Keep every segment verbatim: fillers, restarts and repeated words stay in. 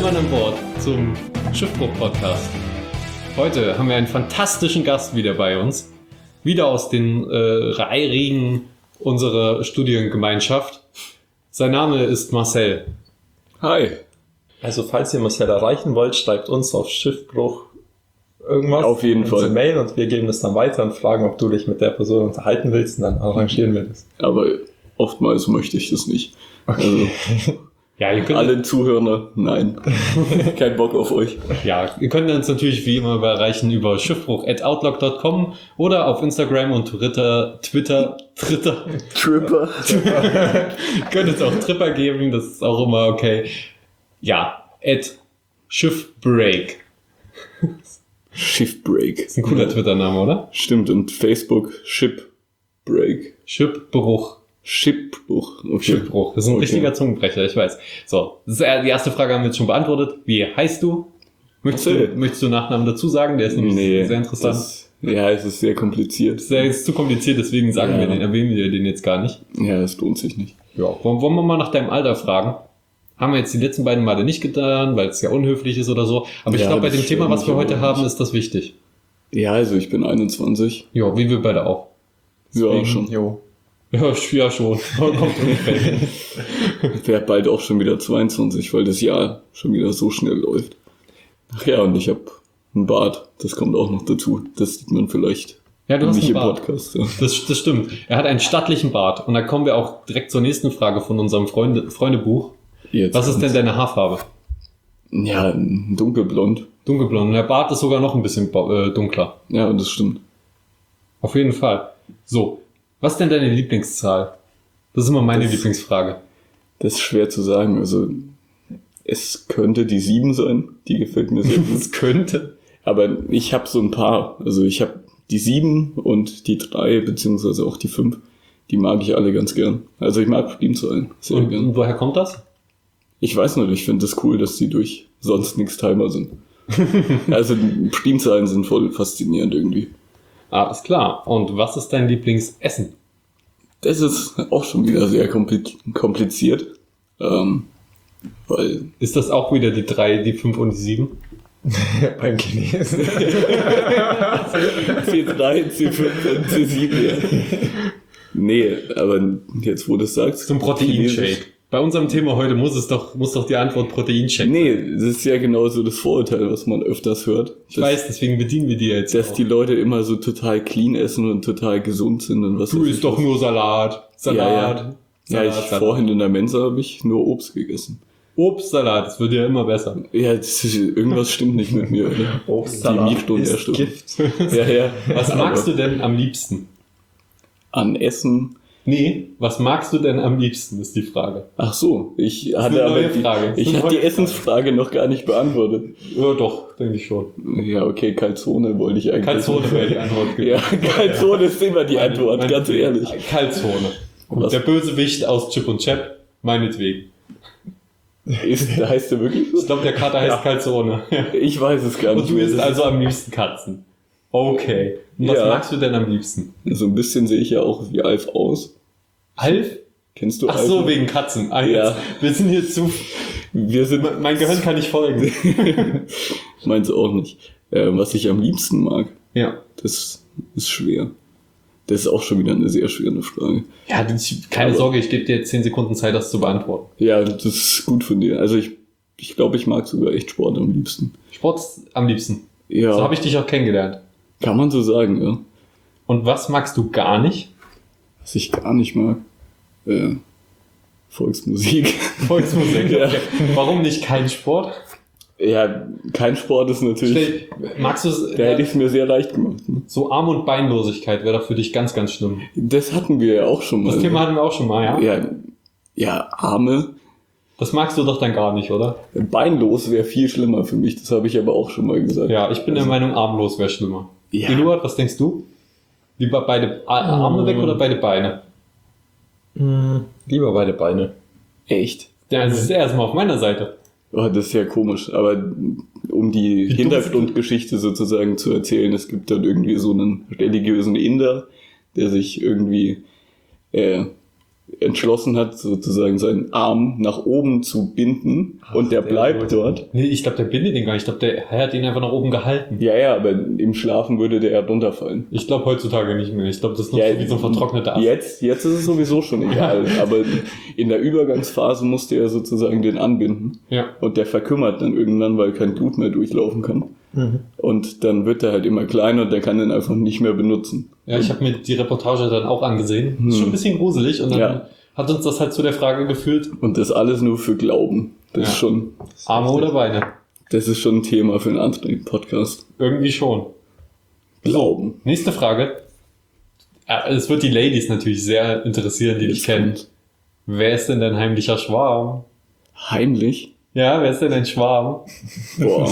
Mann an Bord zum Schiffbruch-Podcast. Heute haben wir einen fantastischen Gast wieder bei uns. Wieder aus den äh, Reihen unserer Studiengemeinschaft. Sein Name ist Marcel. Hi. Also falls ihr Marcel erreichen wollt, schreibt uns auf Schiffbruch irgendwas. Auf jeden Fall. Eine Mail und wir geben das dann weiter und fragen, ob du dich mit der Person unterhalten willst und dann arrangieren wir das. Aber oftmals möchte ich das nicht. Okay. Also, Ja, ihr könnt, alle Zuhörer, nein. Kein Bock auf euch. ja, ihr könnt uns natürlich wie immer erreichen über schiffbruch at outlook dot com oder auf Instagram und Twitter, Twitter, Twitter. Tripper. Könnt uns auch Tripper geben, das ist auch immer okay. Ja, at Schiffbreak. Schiffbreak. Ist ein cooler Twitter-Name, oder? Stimmt, und Facebook Shipbreak. Schiffbruch. Schiffbruch. Okay. Schiffbruch. Das ist ein Okay. richtiger Zungenbrecher, ich weiß. So, das ist die erste Frage haben wir jetzt schon beantwortet. Wie heißt du? Möchtest, Marcel. du, möchtest du Nachnamen dazu sagen? Der ist nämlich Nee, sehr interessant. Das, ja, es ist sehr kompliziert. Das ist zu kompliziert, deswegen sagen Ja. wir den, erwähnen wir den jetzt gar nicht. Ja, es lohnt sich nicht. Ja, wollen, wollen wir mal nach deinem Alter fragen? Haben wir jetzt die letzten beiden Male nicht getan, weil es ja unhöflich ist oder so. Aber ich Ja, glaube, bei das dem Thema, stört was mich wir aber heute auch haben, nicht. ist das wichtig. Ja, also ich bin einundzwanzig. Ja, wie wir beide auch. Ja, Deswegen- schon. Jo. Ja, ja schon. Kommt ungefähr hin. Ich werde bald auch schon wieder zweiundzwanzig, weil das Jahr schon wieder so schnell läuft. Ach ja, und ich habe einen Bart. Das kommt auch noch dazu. Das sieht man vielleicht Ja, du hast nicht einen im Bart. Podcast. Ja. Das, das stimmt. Er hat einen stattlichen Bart. Und da kommen wir auch direkt zur nächsten Frage von unserem Freunde, Freundebuch. Jetzt Was ist denn kommt's. deine Haarfarbe? Ja, dunkelblond. Dunkelblond. Und der Bart ist sogar noch ein bisschen ba- äh, dunkler. Ja, das stimmt. Auf jeden Fall. So, was ist denn deine Lieblingszahl? Das ist immer meine Das- Lieblingsfrage. Das ist schwer zu sagen. Also, es könnte die sieben sein. Die gefällt mir sehr gut. Das könnte. Aber ich habe so ein paar. Also, ich habe die sieben und die drei, beziehungsweise auch die fünf. Die mag ich alle ganz gern. Also, ich mag Primzahlen sehr Und, gern. und woher kommt das? Ich weiß nicht, ich finde es das cool, dass die durch sonst nichts Timer sind. Also, Primzahlen sind voll faszinierend irgendwie. Alles klar. Und was ist dein Lieblingsessen? Das ist auch schon wieder sehr kompli- kompliziert. Ähm, weil, Ist das auch wieder die drei, die fünf und die sieben? Beim Chinesen. C drei, C fünf und C sieben, ja. Nee, aber jetzt, wo du es sagst. Zum Proteinshake. Bei unserem Thema heute muss es doch, muss doch die Antwort Proteinshake. Nee, das ist ja genauso das Vorurteil, was man öfters hört. Ich dass, weiß, deswegen bedienen wir die jetzt. dass auch. die Leute immer so total clean essen und total gesund sind und was Du weiß isst ich doch was. nur Salat. Salat. Ja, ich, Salat, Salat. vorhin in der Mensa habe ich nur Obst gegessen. Obstsalat, das wird ja immer besser. Ja, das ist, irgendwas stimmt nicht mit mir. Oder? Obstsalat Die Mikron- ist Gift. Ja, ja. Was magst Aber du denn am liebsten? an Essen? Nee, was magst du denn am liebsten, ist die Frage. Ach so, ich eine hatte aber neue die, Frage. Das ist ich eine hatte die neue Essensfrage noch gar nicht beantwortet. Ja, doch, denke ich schon. Ja, okay, Calzone wollte ich eigentlich. Calzone wäre die Antwort gewesen. Ja, Calzone ist immer die Meine- Antwort, meine- ganz ehrlich. Calzone. Gut, Was? der Bösewicht aus Chip und Chap, meinetwegen. Ist, heißt der wirklich Ich so? glaube, der Kater heißt Ja. Calzone. Ich weiß es gar nicht. Und du mehr. isst Das also am liebsten Katzen. Okay. Und was Ja. magst du denn am liebsten? ist, so ein bisschen sehe ich ja auch wie Alf aus. Alf? Kennst du Ach Alf? so, wegen Katzen. Ah, Ja. jetzt. Wir sind hier zu... Wir sind, Mein mein Gehirn kann nicht folgen. meins auch nicht. Äh, was ich am liebsten mag, Ja. das ist schwer. Das ist auch schon wieder eine sehr schwere Frage. Ja, das- keine Aber- Sorge, ich gebe dir jetzt zehn Sekunden Zeit, das zu beantworten. Ja, das ist gut von dir. Also ich, ich glaube, ich mag sogar echt Sport am liebsten. Sport am liebsten. Ja, So habe ich dich auch kennengelernt. kann man so sagen, ja. Und was magst du gar nicht? Was ich gar nicht mag. Äh, Volksmusik. Volksmusik. Ja. Okay. Warum nicht kein Sport? Ja, kein Sport ist natürlich. Stell, magst du es? Da hätte ich es mir sehr leicht gemacht. Ne? So Arm- und Beinlosigkeit wäre doch für dich ganz, ganz schlimm. Das hatten wir ja auch schon mal. Das Thema hatten wir auch schon mal, ja? ja, ja, Arme. Das magst du doch dann gar nicht, oder? Beinlos wäre viel schlimmer für mich. Das habe ich aber auch schon mal gesagt. Ja, ich bin der Also, Meinung, armlos wäre schlimmer. Ja. Eduard, was denkst du? Lieber beide A- Arme weg oder beide Beine? Hm, lieber beide Beine. Echt? Ja, das ist erstmal auf meiner Seite. Oh, das ist ja komisch. Aber um die Wie Hintergrundgeschichte sozusagen zu erzählen, es gibt dann irgendwie so einen religiösen Inder, der sich irgendwie äh, entschlossen hat, sozusagen seinen Arm nach oben zu binden Ach, und der, der bleibt wollte- dort. Nee, ich glaube, der bindet ihn gar nicht. Ich glaube, der hat ihn einfach nach oben gehalten. Ja, ja, aber im Schlafen würde der ja runterfallen. Ich glaube heutzutage nicht mehr. Ich glaube, das ist noch Ja, so wie so ein vertrockneter Ast. Jetzt, jetzt ist es sowieso schon egal, aber in der Übergangsphase musste er sozusagen den anbinden Ja. und der verkümmert dann irgendwann, weil kein Blut mehr durchlaufen kann. Mhm. Und dann wird er halt immer kleiner und der kann den einfach nicht mehr benutzen. Ja, ich habe mir die Reportage dann auch angesehen. Hm. Ist schon ein bisschen gruselig und dann Ja. hat uns das halt zu der Frage geführt, Und das alles nur für Glauben. Das Ja. ist schon, Arme oder Beine? das ist schon ein Thema für einen anderen Podcast. Irgendwie schon. Glauben. Nächste Frage. Ja, es wird die Ladies natürlich sehr interessieren, die dich Jetzt kennen. kommt Wer ist denn dein heimlicher Schwarm? Heimlich. Ja, wer ist denn dein Schwarm? Boah.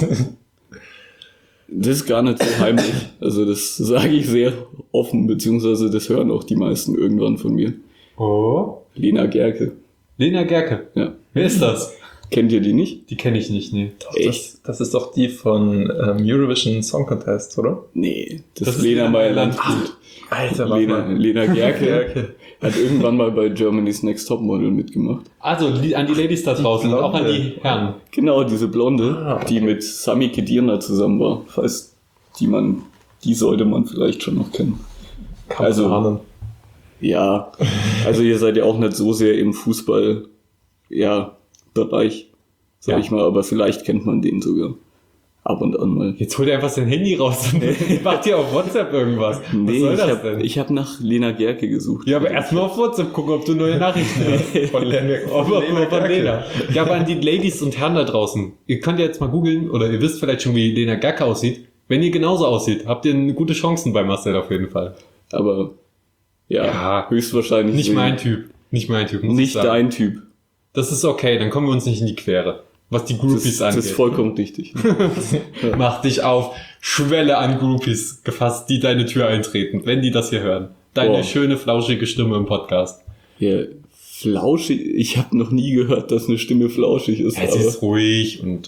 Das ist gar nicht so heimlich. Also das sage ich sehr offen, beziehungsweise das hören auch die meisten irgendwann von mir. Oh. Lena Gerke. Lena Gerke. Ja. Wer ist das? Kennt ihr die nicht? Die kenne ich nicht, nee. Doch, Echt? Das, das ist doch die von ähm, Eurovision Song Contest, oder? Nee, das, Das ist ist Lena Lena Meyer-Landrut. Alter, Lena, Lena Gerke Gerke. hat irgendwann mal bei Germany's Next Topmodel mitgemacht. Also li- an die Ladies da draußen und auch an die Herren. Genau, diese Blonde, Ah, okay. die mit Sami Khedira zusammen war. Falls die man, die sollte man vielleicht schon noch kennen. Kann Also- man ahnen. Ja, also ihr seid ja auch nicht so sehr im Fußball, ja, Bereich, sag Ja. ich mal, aber vielleicht kennt man den sogar. Ab und an mal. Jetzt holt er einfach sein Handy raus und macht hier auf WhatsApp irgendwas. Was Nee, soll ich das habe denn? ich hab nach Lena Gerke gesucht. Ja, aber erstmal auf WhatsApp gucken, ob du neue Nachrichten hast. Von Lena, Ob, ob, ob von Lena. Ja, aber an die Ladies und Herren da draußen. Ihr könnt ja jetzt mal googeln, oder ihr wisst vielleicht schon, wie Lena Gerke aussieht. Wenn ihr genauso aussieht, habt ihr gute Chancen bei Marcel auf jeden Fall. Aber ja, Ja, höchstwahrscheinlich Nicht sehen- mein Typ. Nicht mein Typ, muss ich Nicht sagen. dein Typ. Das ist okay, dann kommen wir uns nicht in die Quere. Was die Das, Groupies das ist angeht. vollkommen richtig. Mach dich auf. Schwelle an Groupies gefasst, die deine Tür eintreten, wenn die das hier hören. Deine Boah. schöne, flauschige Stimme im Podcast. Ja, flauschig. Ich habe noch nie gehört, dass eine Stimme flauschig ist. Ja, sie aber ist ruhig und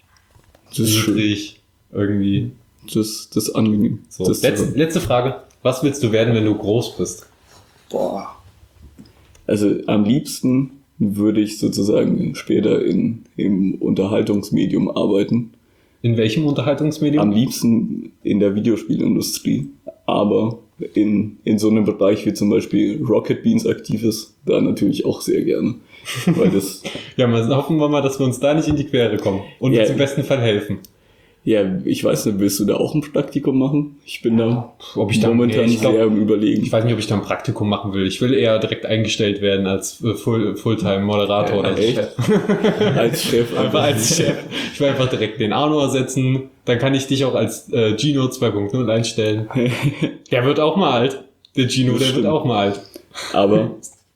das ist schön. niedrig. Irgendwie. Das, das ist angenehm. So. Das zu Letzte, hören. letzte Frage. Was willst du werden, wenn du groß bist? Boah. Also am liebsten würde ich sozusagen später in, im Unterhaltungsmedium arbeiten. In welchem Unterhaltungsmedium? Am liebsten in der Videospielindustrie. Aber in, in so einem Bereich wie zum Beispiel Rocket Beans aktiv ist, da natürlich auch sehr gerne. Weil das, Ja, mal hoffen wir mal, dass wir uns da nicht in die Quere kommen und Ja. uns im besten Fall helfen. ja, ich weiß nicht, willst du da auch ein Praktikum machen? Ich bin da Ob ich da, momentan nee, ich glaub, sehr im Überlegen. Ich weiß nicht, ob ich da ein Praktikum machen will. Ich will eher direkt eingestellt werden als äh, Full, Fulltime-Moderator oder so. echt? Als Chef. Einfach als Chef. Ich will einfach direkt den Arno ersetzen. Dann kann ich dich auch als äh, Gino zwei Punkt null einstellen. Der wird auch mal alt. Der Gino, Das der stimmt. wird auch mal alt. Aber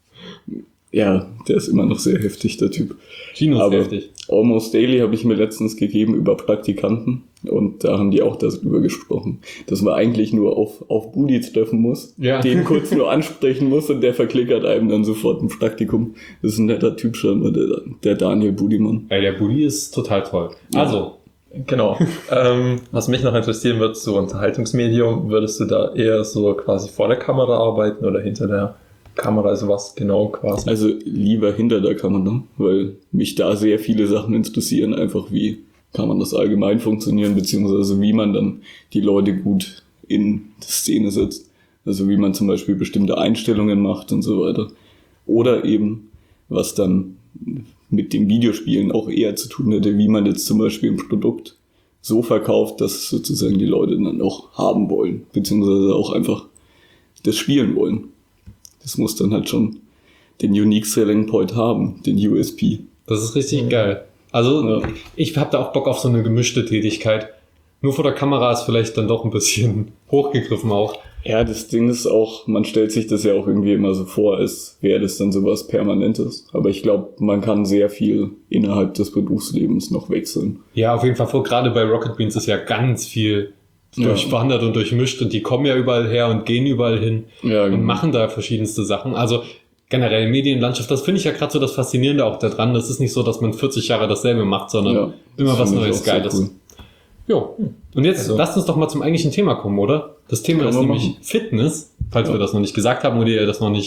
ja, der ist immer noch sehr heftig, der Typ. Gino ist Aber heftig. Almost Daily habe ich mir letztens gegeben über Praktikanten und da haben die auch darüber gesprochen, dass man eigentlich nur auf, auf Budi treffen muss, Ja. den kurz nur ansprechen muss und der verklickert einem dann sofort ein Praktikum. Das ist ein netter Typ schon, der, der Daniel Budimann. Ey, der Bulli ist total toll. Ja. Also, Genau. ähm, was mich noch interessieren wird, so Unterhaltungsmedium, würdest du da eher so quasi vor der Kamera arbeiten oder hinter der Kamera? Also was genau quasi? Also lieber hinter der Kamera, weil mich da sehr viele Sachen interessieren, einfach wie kann man das allgemein funktionieren, beziehungsweise wie man dann die Leute gut in die Szene setzt. Also wie man zum Beispiel bestimmte Einstellungen macht und so weiter. Oder eben, was dann mit dem Videospielen auch eher zu tun hätte, wie man jetzt zum Beispiel ein Produkt so verkauft, dass es sozusagen die Leute dann auch haben wollen, beziehungsweise auch einfach das spielen wollen. Das muss dann halt schon den Unique Selling Point haben, den U S P. das ist richtig geil. Also, Ja. ich habe da auch Bock auf so eine gemischte Tätigkeit. Nur vor der Kamera ist vielleicht dann doch ein bisschen hochgegriffen auch. Ja, das Ding ist auch, man stellt sich das ja auch irgendwie immer so vor, als wäre das dann sowas Permanentes. Aber ich glaube, man kann sehr viel innerhalb des Berufslebens noch wechseln. Ja, auf jeden Fall. Vor, gerade bei Rocket Beans ist ja ganz viel Ja. durchwandert und durchmischt und die kommen ja überall her und gehen überall hin Ja, und machen da verschiedenste Sachen. Also generell Medienlandschaft, das finde ich ja gerade so das Faszinierende auch daran. Das ist nicht so, dass man vierzig Jahre dasselbe macht, sondern Ja, immer das was finde ich Neues, auch sehr Geiles. cool. Jo. Und jetzt Also- lasst uns doch mal zum eigentlichen Thema kommen, oder? Das Thema Können ist wir nämlich machen. Fitness, falls Ja. wir das noch nicht gesagt haben oder ihr das noch nicht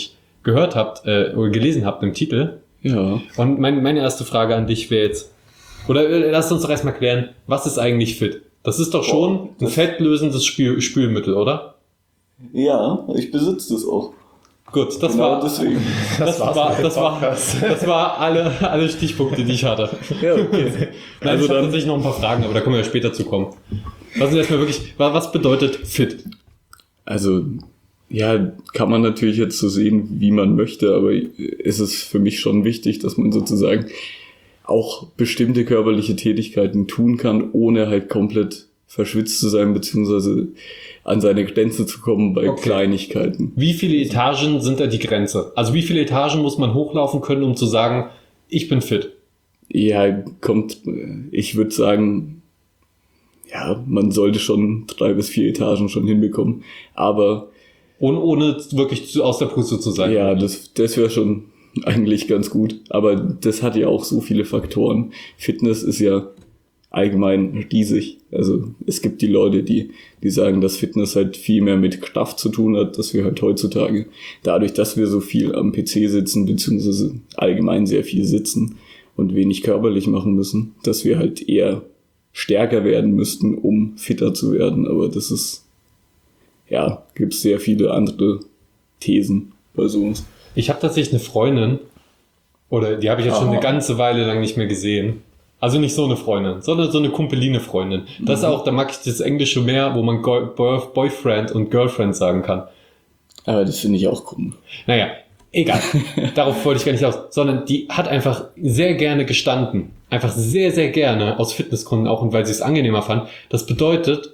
gehört habt äh, oder gelesen habt im Titel. Ja. Und mein, meine erste Frage an dich wäre jetzt, oder äh, lasst uns doch erstmal klären, was ist eigentlich Fit? Das ist doch schon Boah, ein fettlösendes Spül- Spülmittel, oder? Ja, ich besitze das auch. Gut, das Genau war deswegen. das, war's war mit dem das war Podcast. das war alle alle Stichpunkte, die ich hatte. Ja, okay. Nein, Also ich habe dann- tatsächlich noch ein paar Fragen, aber da können wir ja später zu kommen. Was ist erstmal wirklich, wa- was bedeutet fit? Also, ja, kann man natürlich jetzt so sehen, wie man möchte, aber es ist für mich schon wichtig, dass man sozusagen auch bestimmte körperliche Tätigkeiten tun kann, ohne halt komplett verschwitzt zu sein, beziehungsweise an seine Grenze zu kommen bei Okay. Kleinigkeiten. Wie viele Etagen sind da die Grenze? Also wie viele Etagen muss man hochlaufen können, um zu sagen, ich bin fit? Ja, kommt, ich würde sagen, ja, man sollte schon drei bis vier Etagen schon hinbekommen, aber Ohne, ohne wirklich zu, aus der Puste zu sein. ja, das, das wäre schon eigentlich ganz gut. Aber das hat ja auch so viele Faktoren. Fitness ist ja allgemein riesig. Also es gibt die Leute, die, die sagen, dass Fitness halt viel mehr mit Kraft zu tun hat, dass wir halt heutzutage, dadurch, dass wir so viel am P C sitzen, beziehungsweise allgemein sehr viel sitzen und wenig körperlich machen müssen, dass wir halt eher stärker werden müssten, um fitter zu werden. Aber das ist, ja, gibt es sehr viele andere Thesen bei sowas. Ich habe tatsächlich eine Freundin, oder die habe ich jetzt schon Aha. eine ganze Weile lang nicht mehr gesehen. Also nicht so eine Freundin, sondern so eine kumpeline Freundin. Das ist auch, da mag ich das Englische mehr, wo man Go- Boy- Boyfriend und Girlfriend sagen kann. Aber das finde ich auch cool. Naja, egal. Darauf wollte ich gar nicht aus. Sondern die hat einfach sehr gerne gestanden. Einfach sehr, sehr gerne, aus Fitnessgründen auch und weil sie es angenehmer fand. Das bedeutet,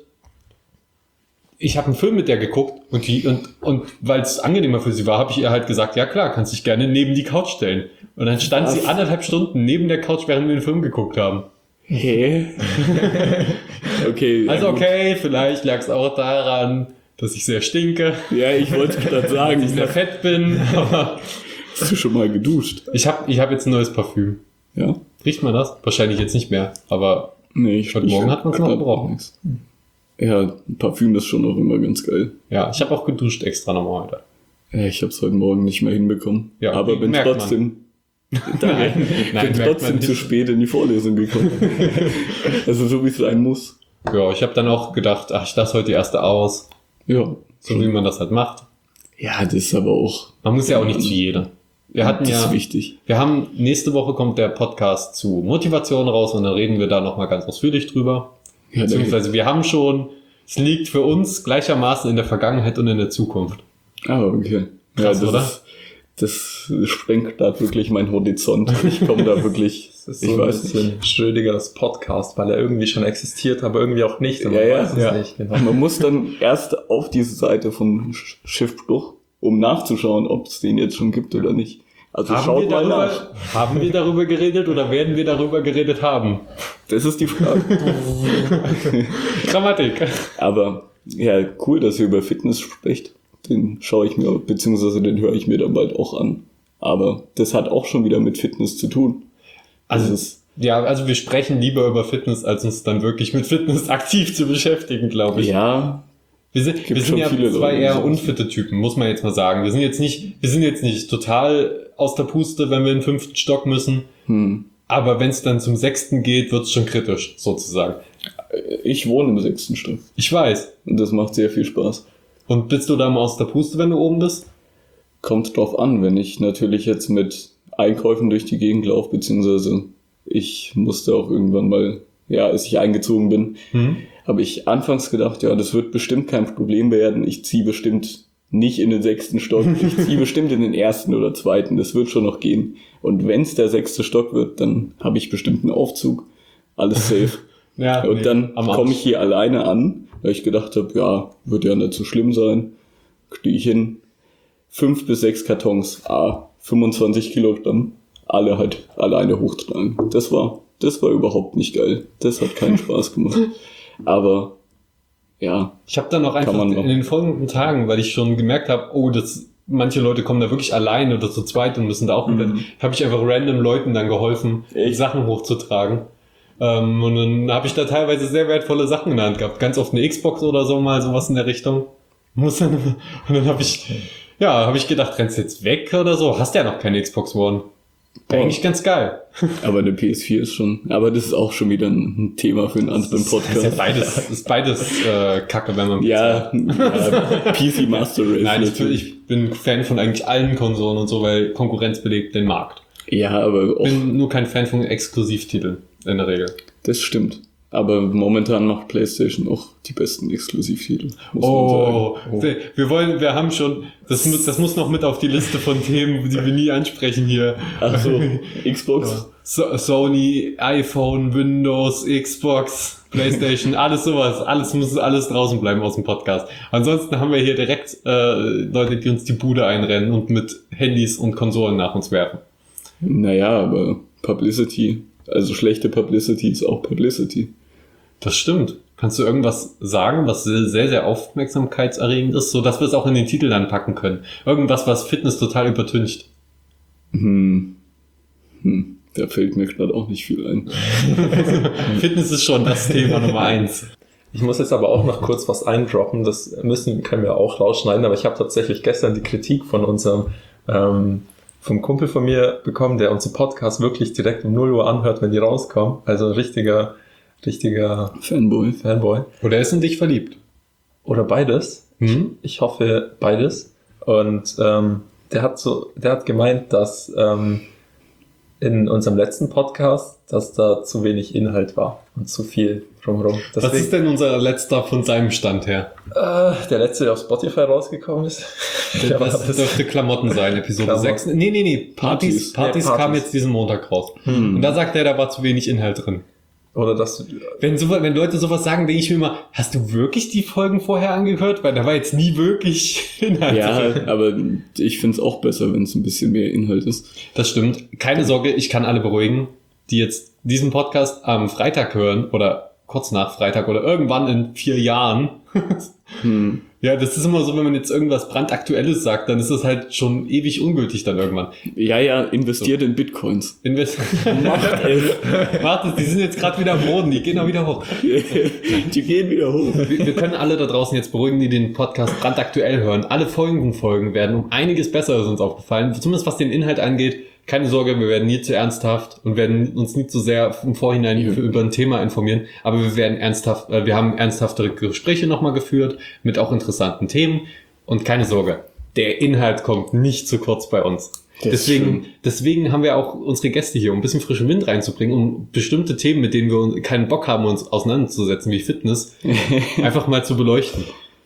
ich habe einen Film mit der geguckt und die und, und weil es angenehmer für sie war, habe ich ihr halt gesagt, ja klar, kannst dich gerne neben die Couch stellen. Und dann stand Was? sie anderthalb Stunden neben der Couch, während wir den Film geguckt haben. Hä? Okay. ja Also gut. okay, vielleicht lag es auch daran, dass ich sehr stinke, Ja, ich wollte gerade sagen, dass ich sehr fett bin, aber hast du schon mal geduscht? ich habe ich hab jetzt ein neues Parfüm. Ja? Riecht man das? Wahrscheinlich jetzt nicht mehr, aber Nee, ich Heute Morgen hat man's noch grad gebraucht. nix. Ja, Parfüm ist schon auch immer ganz geil. ja, ich habe auch geduscht extra nochmal heute. Ja, ich habe es heute Morgen nicht mehr hinbekommen. Ja, aber bin merkt man. trotzdem, Nein, bin merkt man trotzdem zu nicht. spät in die Vorlesung gekommen. Also so wie es sein muss. Ja, ich habe dann auch gedacht, ach, ich lasse heute die erste aus, Ja. so wie man das halt macht. Ja, das ist aber auch. Man muss ja auch nicht zu jedem. Wir hatten das ja, ist wichtig. wir haben, nächste Woche kommt der Podcast zu Motivation raus und dann reden wir da nochmal ganz ausführlich drüber. Ja, da- Beziehungsweise wir haben schon, es liegt für uns gleichermaßen in der Vergangenheit und in der Zukunft. Ah, okay. Krass, ja, das oder? Ist, das sprengt da wirklich meinen Horizont. Ich komme da wirklich, Das ist ich so ein weiß nicht. bisschen Schrödingers Podcast, weil er irgendwie schon existiert, aber irgendwie auch nicht. Und Ja, man ja, weiß es ja. nicht. Genau. Man muss dann erst auf diese Seite von Sch- Schiffbruch, um nachzuschauen, ob es den jetzt schon gibt oder nicht. Also Haben wir, schaut mal nach. darüber, haben wir darüber geredet oder werden wir darüber geredet haben? Das ist die Frage. Grammatik. Aber ja, cool, dass ihr über Fitness spricht. Den schaue ich mir, beziehungsweise den höre ich mir dann bald auch an. Aber das hat auch schon wieder mit Fitness zu tun. Also, Das ist, ja, also wir sprechen lieber über Fitness, als uns dann wirklich mit Fitness aktiv zu beschäftigen, glaube ich. ja, Wir sind, wir sind schon ja viele zwei Leute, die eher so- unfitte Typen, muss man jetzt mal sagen. Wir sind jetzt nicht, wir sind jetzt nicht total aus der Puste, wenn wir in den fünften Stock müssen. hm. Aber wenn es dann zum sechsten geht, wird's schon kritisch, sozusagen. Ich wohne im sechsten Stock. Ich weiß. Und das macht sehr viel Spaß. Und bist du da mal aus der Puste, wenn du oben bist? Kommt drauf an, wenn ich natürlich jetzt mit Einkäufen durch die Gegend laufe, beziehungsweise ich musste auch irgendwann mal, ja, als ich eingezogen bin, Hm? habe ich anfangs gedacht, ja, das wird bestimmt kein Problem werden. Ich ziehe bestimmt nicht in den sechsten Stock. Ich ziehe bestimmt in den ersten oder zweiten. Das wird schon noch gehen. Und wenn es der sechste Stock wird, dann habe ich bestimmt einen Aufzug. Alles safe. Ja. Und nee, dann am komme Arsch. ich hier alleine an, weil ich gedacht habe, ja, wird ja nicht so schlimm sein. Stehe ich hin. Fünf bis sechs Kartons, ah, fünfundzwanzig Kilogramm, alle halt alleine hochtragen. Das war, das war überhaupt nicht geil. Das hat keinen Spaß gemacht. Aber, ja, Ich habe dann auch einfach man noch. in den folgenden Tagen, weil ich schon gemerkt habe, oh, das, manche Leute kommen da wirklich alleine oder zu zweit und müssen da auch komplett, Mhm. habe ich einfach random Leuten dann geholfen, Echt? Sachen hochzutragen. Ähm, und dann habe ich da teilweise sehr wertvolle Sachen in der Hand gehabt. Ganz oft eine Xbox oder so, mal sowas in der Richtung. Muss dann, und dann habe ich, Ja, habe ich gedacht, rennst du jetzt weg oder so? Hast ja noch keine Xbox One. Wäre eigentlich ganz geil. Aber eine P S vier ist schon, aber das ist auch schon wieder ein Thema für einen anderen Podcast. Das ist ja beides, das ist beides äh, Kacke, wenn man ja, ja, P C Master Race. Nein, ich, ich bin Fan von eigentlich allen Konsolen und so, weil Konkurrenz belegt den Markt. Ja, aber Ich bin nur kein Fan von Exklusivtiteln in der Regel. Das stimmt. Aber momentan macht PlayStation auch die besten Exklusivtitel. Muss Oh, man sagen. wir, wir wollen, wir haben schon, das muss, das muss noch mit auf die Liste von Themen, die wir nie ansprechen hier. Ach so, Xbox. So, Sony, iPhone, Windows, Xbox, PlayStation, alles sowas, alles muss alles draußen bleiben aus dem Podcast. Ansonsten haben wir hier direkt äh, Leute, die uns die Bude einrennen und mit Handys und Konsolen nach uns werfen. Naja, aber Publicity, also schlechte Publicity ist auch Publicity. Das stimmt. Kannst du irgendwas sagen, was sehr, sehr aufmerksamkeitserregend ist, so dass wir es auch in den Titel dann packen können? Irgendwas, was Fitness total übertüncht. Hm. Hm. Da fällt mir gerade auch nicht viel ein. Fitness ist schon das Thema Nummer eins. Ich muss jetzt aber auch noch kurz was eindroppen, das müssen, können wir auch rausschneiden, aber ich habe tatsächlich gestern die Kritik von unserem, ähm, vom Kumpel von mir bekommen, der unsere Podcast wirklich direkt um null Uhr anhört, wenn die rauskommen. Also ein richtiger, richtiger Fanboy. Fanboy. Oder ist in dich verliebt? Oder beides. Hm? Ich hoffe beides. Und ähm, der hat so, der hat gemeint, dass ähm, in unserem letzten Podcast, dass da zu wenig Inhalt war und zu viel drumherum. Was ist denn unser letzter von seinem Stand her? Äh, der letzte, der auf Spotify rausgekommen ist. Das, das dürfte Klamotten sein, Episode Klamotten. sechs. Nee, nee, nee, Partys, Partys. Partys, Ja, Partys. kam jetzt diesen Montag raus. Hm. Und da sagt er, da war zu wenig Inhalt drin. Oder das. Wenn, so, wenn Leute sowas sagen, denke ich mir immer, hast du wirklich die Folgen vorher angehört? Weil da war jetzt nie wirklich Inhalt Ja, drin. aber ich finde es auch besser, wenn es ein bisschen mehr Inhalt ist. Das stimmt. Keine Sorge, ich kann alle beruhigen, die jetzt diesen Podcast am Freitag hören oder kurz nach Freitag oder irgendwann in vier Jahren. Hm. Ja, das ist immer so, wenn man jetzt irgendwas brandaktuelles sagt, dann ist das halt schon ewig ungültig dann irgendwann. Ja, ja, investiert in Bitcoins. Invest Warte, die sind jetzt gerade wieder am Boden, die gehen auch wieder hoch. Die gehen wieder hoch. Wir, wir können alle da draußen jetzt beruhigen, die den Podcast brandaktuell hören. Alle folgenden Folgen werden um einiges besser, ist uns aufgefallen. Zumindest was den Inhalt angeht. Keine Sorge, wir werden nie zu ernsthaft und werden uns nie zu sehr im Vorhinein Ja. für, über ein Thema informieren. Aber wir werden ernsthaft, äh, wir haben ernsthaftere Gespräche nochmal geführt mit auch interessanten Themen. Und keine Sorge, der Inhalt kommt nicht zu kurz bei uns. Das ist Deswegen, schön. deswegen haben wir auch unsere Gäste hier, um ein bisschen frischen Wind reinzubringen, um bestimmte Themen, mit denen wir uns- keinen Bock haben, uns auseinanderzusetzen, wie Fitness, einfach mal zu beleuchten.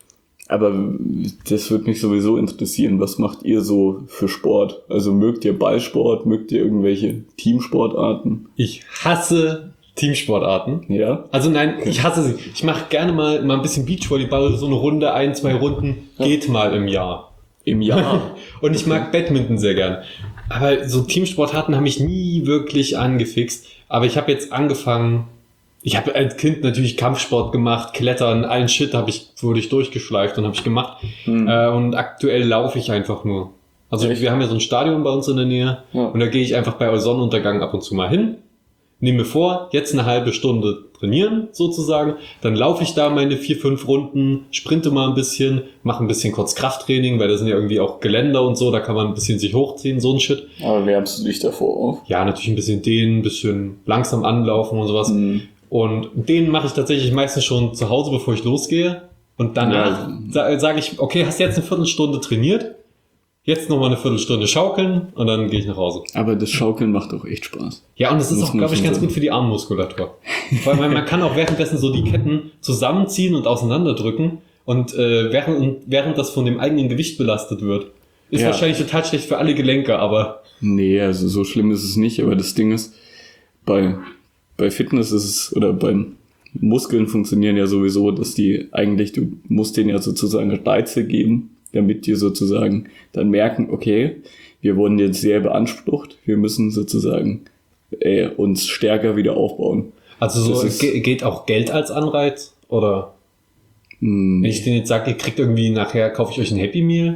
Aber das würde mich sowieso interessieren. Was macht ihr so für Sport? Also mögt ihr Ballsport? Mögt ihr irgendwelche Teamsportarten? Ich hasse Teamsportarten. Ja? Also nein, ich hasse sie. Ich mache gerne mal, mal ein bisschen Beachvolleyball, so eine Runde, ein, zwei Runden, geht mal im Jahr. Im Jahr? Und ich mag Badminton sehr gern. Aber so Teamsportarten haben mich nie wirklich angefixt. Aber ich habe jetzt angefangen, ich habe als Kind natürlich Kampfsport gemacht, Klettern, allen Shit habe ich, wurde ich durchgeschleift und habe ich gemacht. Hm. Äh, und aktuell laufe ich einfach nur. Also Echt? wir haben ja so ein Stadion bei uns in der Nähe. Ja. Und da gehe ich einfach bei Sonnenuntergang ab und zu mal hin. Nehme mir vor, jetzt eine halbe Stunde trainieren sozusagen. Dann laufe ich da meine vier, fünf Runden, sprinte mal ein bisschen, mache ein bisschen kurz Krafttraining, weil da sind ja irgendwie auch Geländer und so, da kann man ein bisschen sich hochziehen, so ein Shit. Aber wärmst du dich davor auf? Ja, natürlich ein bisschen dehnen, ein bisschen langsam anlaufen und sowas. Hm. Und den mache ich tatsächlich meistens schon zu Hause, bevor ich losgehe. Und danach Ja. sa- sage ich, okay, hast jetzt eine Viertelstunde trainiert? Jetzt nochmal eine Viertelstunde schaukeln und dann gehe ich nach Hause. Aber das Schaukeln macht auch echt Spaß. Ja, und es ist Muss auch, man glaube ich, schon ganz sagen. gut für die Armmuskulatur. Weil man, man kann auch währenddessen so die Ketten zusammenziehen und auseinanderdrücken und äh, während, während das von dem eigenen Gewicht belastet wird. Ist Ja. wahrscheinlich total schlecht für alle Gelenke, aber Nee, also so schlimm ist es nicht, aber das Ding ist, bei, bei Fitness ist es, oder beim Muskeln funktionieren ja sowieso, dass die eigentlich, du musst denen ja sozusagen Reize geben, damit die sozusagen dann merken, okay, wir wurden jetzt sehr beansprucht, wir müssen sozusagen äh, uns stärker wieder aufbauen. also so Das ist- ge- geht auch Geld als Anreiz? Oder Hm, wenn ich denen jetzt sage, ihr kriegt irgendwie nachher, kaufe ich euch ein Happy Meal?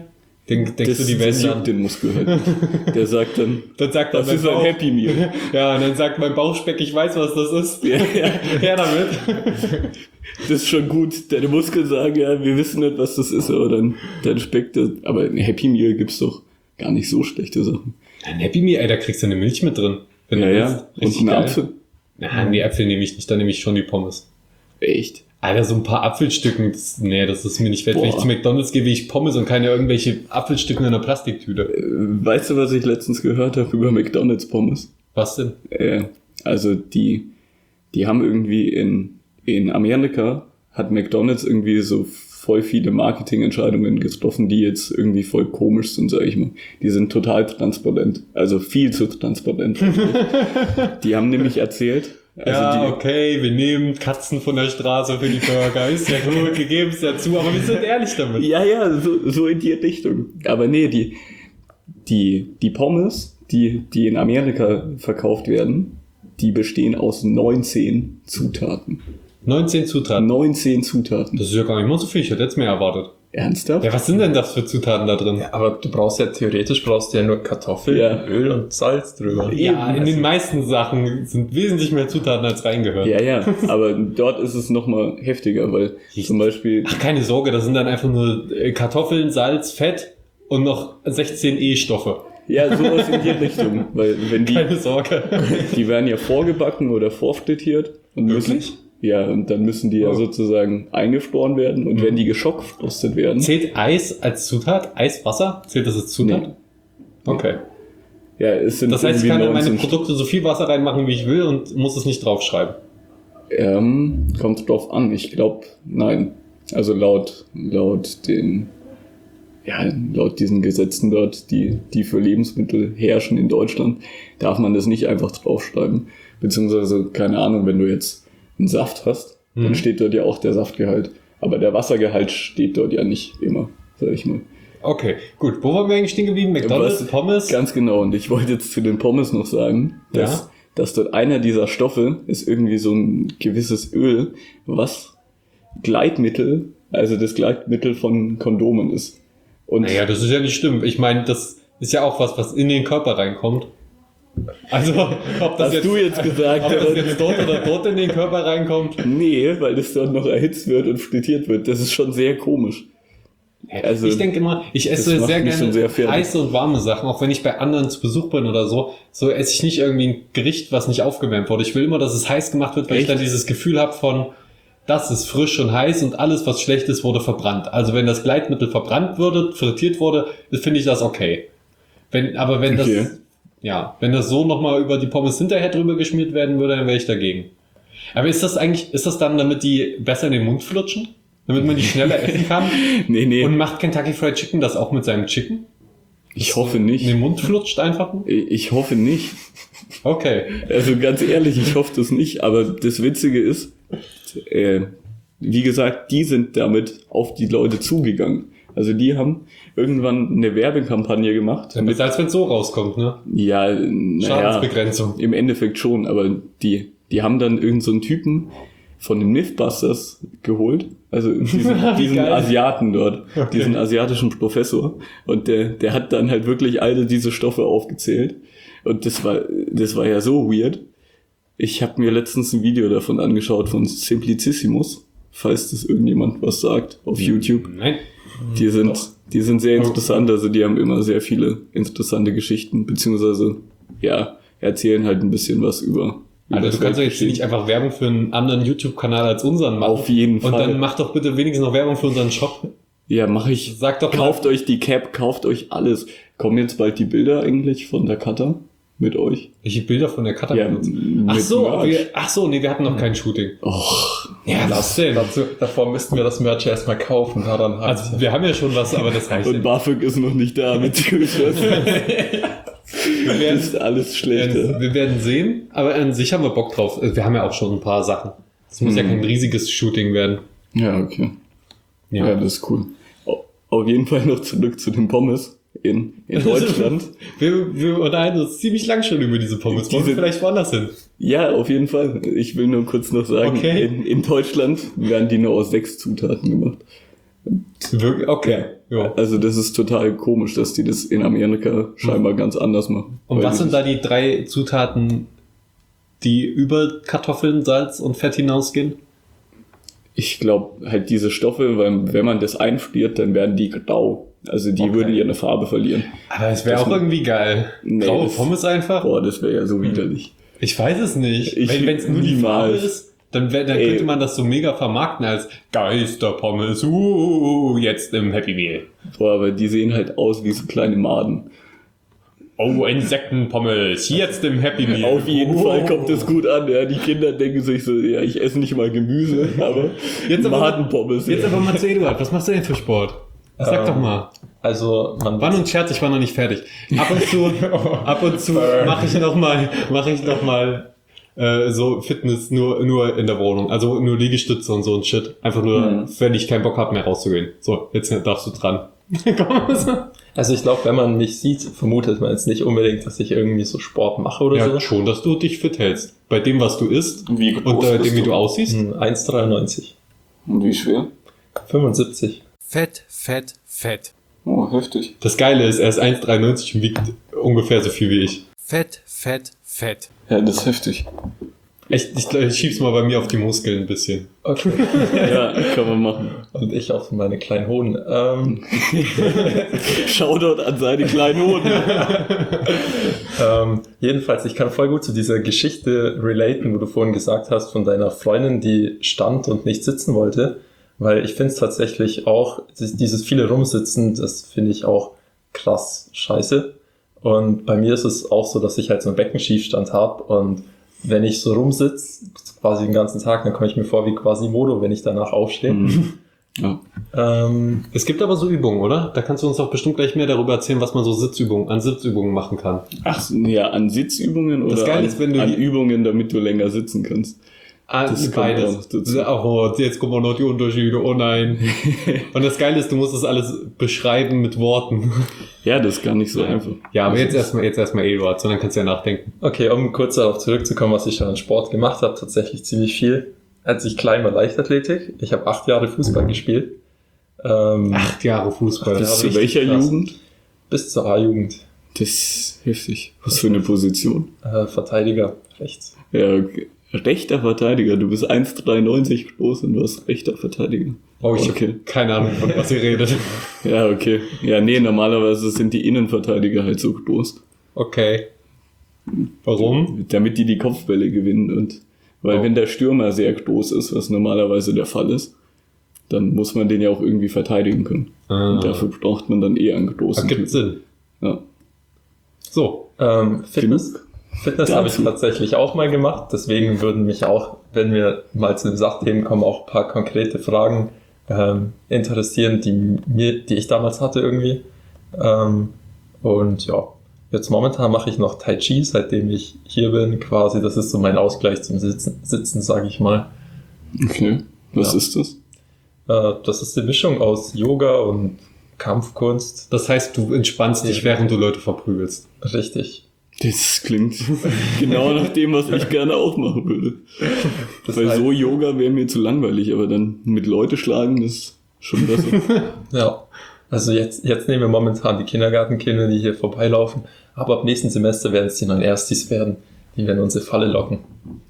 Denk, denkst das, du die Welt das an? juckt den Muskel halt nicht. Der sagt dann, Dann sagt er das mein ist ein Bauch- Happy Meal. Ja, und dann sagt mein Bauchspeck, ich weiß, was das ist. Ja, ja. Her damit. Das ist schon gut. Deine Muskeln sagen, ja, wir wissen nicht, was das ist, aber dann dein Speck, das, aber ein Happy Meal gibt's doch gar nicht so schlechte Sachen. Ein Happy Meal, ey, da kriegst du eine Milch mit drin. Wenn Ja, du ja. willst. Und Richtig einen geil. Apfel. Na, die Äpfel nehme ich nicht, da nehme ich schon die Pommes. Echt? Alter, so ein paar Apfelstücken, das, nee, das ist mir nicht wert. Wenn Boah. ich zu McDonalds gehe, will ich Pommes und keine irgendwelche Apfelstücken in einer Plastiktüte. Äh, Weißt du, was ich letztens gehört habe über McDonald's Pommes? Was denn? Äh, also die, die haben irgendwie in, in Amerika hat McDonald's irgendwie so voll viele Marketingentscheidungen getroffen, die jetzt irgendwie voll komisch sind, sag ich mal. Die sind total transparent. Also viel zu transparent. Die haben nämlich erzählt, also ja, die, okay, wir nehmen Katzen von der Straße für die Burger. Ist ja gut, wir geben es ja zu, aber wir sind ehrlich damit. ja, ja, so, so in die Richtung. Aber nee, die, die, die Pommes, die, die in Amerika verkauft werden, die bestehen aus neunzehn Zutaten. neunzehn Zutaten. neunzehn Zutaten. Das ist ja gar nicht mal so viel, ich hätte jetzt mehr erwartet. Ernsthaft? Ja, was sind denn das für Zutaten da drin? Ja, aber du brauchst ja theoretisch brauchst du ja nur Kartoffeln, Ja. Öl und Salz drüber. Ja, in Also- den meisten Sachen sind wesentlich mehr Zutaten als reingehört. Ja, ja, aber dort ist es nochmal heftiger, weil zum Beispiel, Ach, keine Sorge, das sind dann einfach nur äh, Kartoffeln, Salz, Fett und noch sechzehn E-Stoffe. ja, sowas in die Richtung, weil wenn die, Keine Sorge. die werden ja vorgebacken oder vorfrittiert und müssen, Wirklich? ja, und dann müssen die ja Oh. sozusagen eingefroren werden und wenn die geschockfrostet werden, Zählt Eis als Zutat? Eiswasser? Zählt das als Zutat? Nee. Okay. ja, es sind Das heißt, ich irgendwie kann in meine neunzehn Produkte so viel Wasser reinmachen, wie ich will und muss es nicht draufschreiben. Ähm, kommt drauf an. Ich glaube, nein. Also laut, laut den, ja, laut diesen Gesetzen dort, die, die für Lebensmittel herrschen in Deutschland, darf man das nicht einfach draufschreiben. Beziehungsweise, keine Ahnung, wenn du jetzt einen Saft hast, Mhm. dann steht dort ja auch der Saftgehalt. Aber der Wassergehalt steht dort ja nicht immer, sag ich mal. Okay, gut. Wo waren wir eigentlich stehen geblieben? McDonald's, Was- Pommes? Ganz genau. Und ich wollte jetzt zu den Pommes noch sagen, dass, Ja? dass dort einer dieser Stoffe ist irgendwie so ein gewisses Öl, was Gleitmittel, also das Gleitmittel von Kondomen ist. Und Naja, das ist ja nicht schlimm. Ich meine, das ist ja auch was, was in den Körper reinkommt. Also, ob das hast jetzt, du jetzt gesagt, ob das aber- jetzt dort oder dort in den Körper reinkommt. nee, weil das dort noch erhitzt wird und frittiert wird. Das ist schon sehr komisch. Also, ich denke immer, ich esse das macht sehr mich gerne schon sehr fertig. heiße und warme Sachen, auch wenn ich bei anderen zu Besuch bin oder so. So esse ich nicht irgendwie ein Gericht, was nicht aufgewärmt wurde. Ich will immer, dass es heiß gemacht wird, weil Echt? ich dann dieses Gefühl habe von, das ist frisch und heiß und alles, was schlecht ist, wurde verbrannt. Also wenn das Gleitmittel verbrannt wurde, frittiert wurde, finde ich das okay. Wenn, aber wenn Okay. das, ja, wenn das so nochmal über die Pommes hinterher drüber geschmiert werden würde, dann wäre ich dagegen. Aber ist das eigentlich, ist das dann, damit die besser in den Mund flutschen? Damit man die schneller essen kann? nee, nee, Und macht Kentucky Fried Chicken das auch mit seinem Chicken? ich hoffe In nicht. den Mund flutscht einfach? Ich hoffe nicht. Okay. Also ganz ehrlich, ich hoffe das nicht. Aber das Witzige ist, äh, wie gesagt, die sind damit auf die Leute zugegangen. Also die haben irgendwann eine Werbekampagne gemacht. Ja, besser als wenn es so rauskommt, ne? Ja, naja, Schadensbegrenzung. im Endeffekt schon, aber die, die haben dann irgend so einen Typen von den Mythbusters geholt, also diesen, Wie diesen geil. Asiaten dort, Okay. diesen asiatischen Professor, und der, der hat dann halt wirklich alle diese Stoffe aufgezählt und das war, das war ja so weird. Ich habe mir letztens ein Video davon angeschaut von Simplicissimus, falls das irgendjemand was sagt, auf YouTube. Nein. Die sind, die sind sehr interessant, also die haben immer sehr viele interessante Geschichten, beziehungsweise, ja, erzählen halt ein bisschen was über. über Alter, das du kannst doch jetzt Weltgeschehen. nicht einfach Werbung für einen anderen YouTube-Kanal als unseren machen. Auf jeden Und Fall. dann mach doch bitte wenigstens noch Werbung für unseren Shop. Ja, mache ich. Sag doch Kauft euch die Cap, kauft euch alles. Kommen jetzt bald die Bilder eigentlich von der Cutter mit euch? Welche Bilder von der Cutter Ja, benutzen? Ach mit so, Merch. wir, ach so, nee, wir hatten noch kein Shooting. Och, Ja, was denn? Dazu, davor müssten wir das Merch erstmal kaufen. Ja, dann halt. Also, wir haben ja schon was, aber das heißt und nicht. BAföG ist noch nicht da mit Wir Das werden, ist alles schlechter. wir werden sehen, aber an sich haben wir Bock drauf. Wir haben ja auch schon ein paar Sachen. Es muss ja Hm. kein riesiges Shooting werden. Ja, okay. Ja, das ist cool. Au- Auf jeden Fall noch zurück zu den Pommes in, in Deutschland. wir, wir unterhalten uns ziemlich lang schon über diese Pommes. Wollen wir Diese- vielleicht woanders hin? Ja, auf jeden Fall. Ich will nur kurz noch sagen, Okay. in, in Deutschland werden die nur aus sechs Zutaten gemacht. Wirklich? Okay. Jo. Also das ist total komisch, dass die das in Amerika scheinbar ganz anders machen. Und Weil was die- sind da die drei Zutaten, die über Kartoffeln, Salz und Fett hinausgehen? Ich glaube halt diese Stoffe, weil wenn man das einfriert, dann werden die grau. Also die Okay. würden ihre Farbe verlieren. Aber es wäre Das auch man- irgendwie geil. Nee, Graue das- Pommes einfach? Boah, das wäre ja so widerlich. Ich weiß es nicht. Ich- Wenn es nur die Farbe niemals. ist, dann, wär, dann Ey. könnte man das so mega vermarkten als Geisterpommes. Uh, jetzt im Happy Meal. Boah, aber die sehen halt aus wie so kleine Maden. Oh, Insektenpommes. Jetzt im Happy Meal. Auf jeden Oh. Fall kommt das gut an. Ja, die Kinder denken sich so, ja, ich esse nicht mal Gemüse, aber Jetzt aber- Madenpommes. Jetzt aber mal zu Eduard. Was machst du denn für Sport? Sag Ähm, doch mal. Also, man Wann und Scherz, ich war noch nicht fertig. Ab und zu, ab und zu mache ich noch mal, mache ich noch mal äh, so Fitness nur nur in der Wohnung, also nur Liegestütze und so ein Shit. Einfach nur, Mhm. wenn ich keinen Bock habe mehr rauszugehen. So, jetzt darfst du dran. Komm. Also ich glaube, wenn man mich sieht, vermutet man jetzt nicht unbedingt, dass ich irgendwie so Sport mache oder Ja, so. schon, dass du dich fit hältst. Bei dem, was du isst Wie groß und äh, bist dem, wie du? du aussiehst. Hm, eins Komma dreiundneunzig. Und wie schwer? fünfundsiebzig. Fett, fett, fett. Oh, heftig. Das Geile ist, er ist eins Komma dreiundneunzig und wiegt ungefähr so viel wie ich. Fett, fett, fett. Ja, das ist heftig. Echt, ich, ich schieb's mal bei mir auf die Muskeln ein bisschen. Okay. Ja, kann man machen. Und ich auf meine kleinen Hoden. Ähm, Shoutout an seine kleinen Hoden. ähm, jedenfalls, ich kann voll gut zu dieser Geschichte relaten, wo du vorhin gesagt hast, von deiner Freundin, die stand und nicht sitzen wollte. Weil ich finde es tatsächlich auch, dieses viele Rumsitzen, das finde ich auch krass scheiße. Und bei mir ist es auch so, dass ich halt so einen Beckenschiefstand habe und wenn ich so rumsitze, quasi den ganzen Tag, dann komme ich mir vor wie Quasimodo, wenn ich danach aufstehe. Mhm. Ja. Ähm, Es gibt aber so Übungen, oder? Da kannst du uns doch bestimmt gleich mehr darüber erzählen, was man so Sitzübungen, an Sitzübungen machen kann. Ach, ja, an Sitzübungen oder Das Geile an, ist, wenn du an die- Übungen, damit du länger sitzen kannst. Ah, Das kommt beides. auch dazu. Oh, jetzt kommen noch die Unterschiede, oh nein. Und das Geile ist, du musst das alles beschreiben mit Worten. Ja, das ist gar nicht so einfach. Ja, aber Das jetzt ist- erstmal jetzt erstmal Eduard, sondern kannst du ja nachdenken. okay, um kurz darauf zurückzukommen, was ich schon an Sport gemacht habe, tatsächlich ziemlich viel. Als ich klein war, Leichtathletik. Ich habe acht Jahre Fußball gespielt. Ähm, Acht Jahre Fußball. Acht Bis Jahre zu richtig welcher krass. Jugend? Bis zur A-Jugend. Das ist heftig. Was für eine Position? Äh, Verteidiger, rechts. Ja, okay. Rechter Verteidiger. Du bist eins Komma dreiundneunzig groß und du bist rechter Verteidiger. Oh, ich Okay. habe keine Ahnung, von was ihr redet. Ja, okay. Ja, nee, normalerweise sind die Innenverteidiger halt so groß. Okay. Warum? Damit die die Kopfbälle gewinnen und weil Oh. wenn der Stürmer sehr groß ist, was normalerweise der Fall ist, dann muss man den ja auch irgendwie verteidigen können. Ah. Und dafür braucht man dann eher einen großen Das gibt Typ. Sinn. Ja. So. Ähm, Fitness. Genug Fitness habe ich dazu. tatsächlich auch mal gemacht. Deswegen würden mich auch, wenn wir mal zu den Sachthemen kommen, auch ein paar konkrete Fragen ähm, interessieren, die mir, die ich damals hatte irgendwie. Ähm, und ja, jetzt momentan mache ich noch Tai Chi, seitdem ich hier bin. Quasi, das ist so mein Ausgleich zum Sitzen, Sitzen sage ich mal. Okay. Was Ja. ist das? Äh, das ist eine Mischung aus Yoga und Kampfkunst. Das heißt, du entspannst dich, Ja. während du Leute verprügelst. Richtig. Das klingt genau nach dem, was ich gerne auch machen würde. Das Weil heißt- so Yoga wäre mir zu langweilig, aber dann mit Leute schlagen, das ist schon besser. Ja, also jetzt, jetzt nehmen wir momentan die Kindergartenkinder, die hier vorbeilaufen, aber ab nächsten Semester werden es die neuen Erstis werden, die werden unsere Falle locken.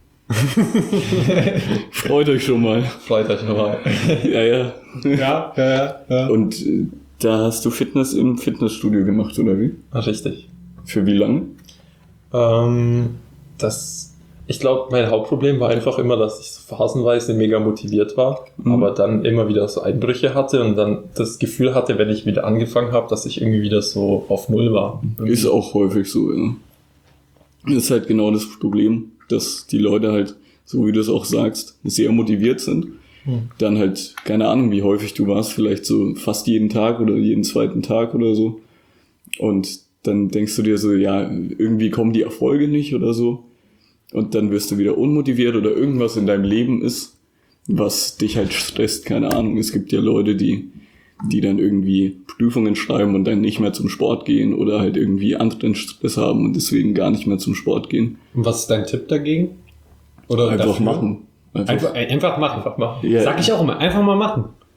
Freut euch schon mal. Freut euch nochmal. Ja, ja. Ja, ja, ja. ja. Und äh, da hast du Fitness im Fitnessstudio gemacht, oder wie? Richtig. Für wie lange? Ähm, das, ich glaube, mein Hauptproblem war einfach immer, dass ich so phasenweise mega motiviert war, Mhm. aber dann immer wieder so Einbrüche hatte und dann das Gefühl hatte, wenn ich wieder angefangen habe, dass ich irgendwie wieder so auf Null war. Ist auch häufig so, ja. Das ist halt genau das Problem, dass die Leute halt, so wie du es auch sagst, sehr motiviert sind. Hm. Dann halt, keine Ahnung, wie häufig du warst, vielleicht so fast jeden Tag oder jeden zweiten Tag oder so. Und dann denkst du dir so, ja, irgendwie kommen die Erfolge nicht oder so. Und dann wirst du wieder unmotiviert oder irgendwas in deinem Leben ist, was dich halt stresst, keine Ahnung. Es gibt ja Leute, die, die dann irgendwie Prüfungen schreiben und dann nicht mehr zum Sport gehen oder halt irgendwie anderen Stress haben und deswegen gar nicht mehr zum Sport gehen. Und was ist dein Tipp dagegen? Oder Einfach dafür? machen. Einfach, Einfach, äh, einfach machen. Einfach machen. Ja. Sag ich auch immer, einfach mal machen.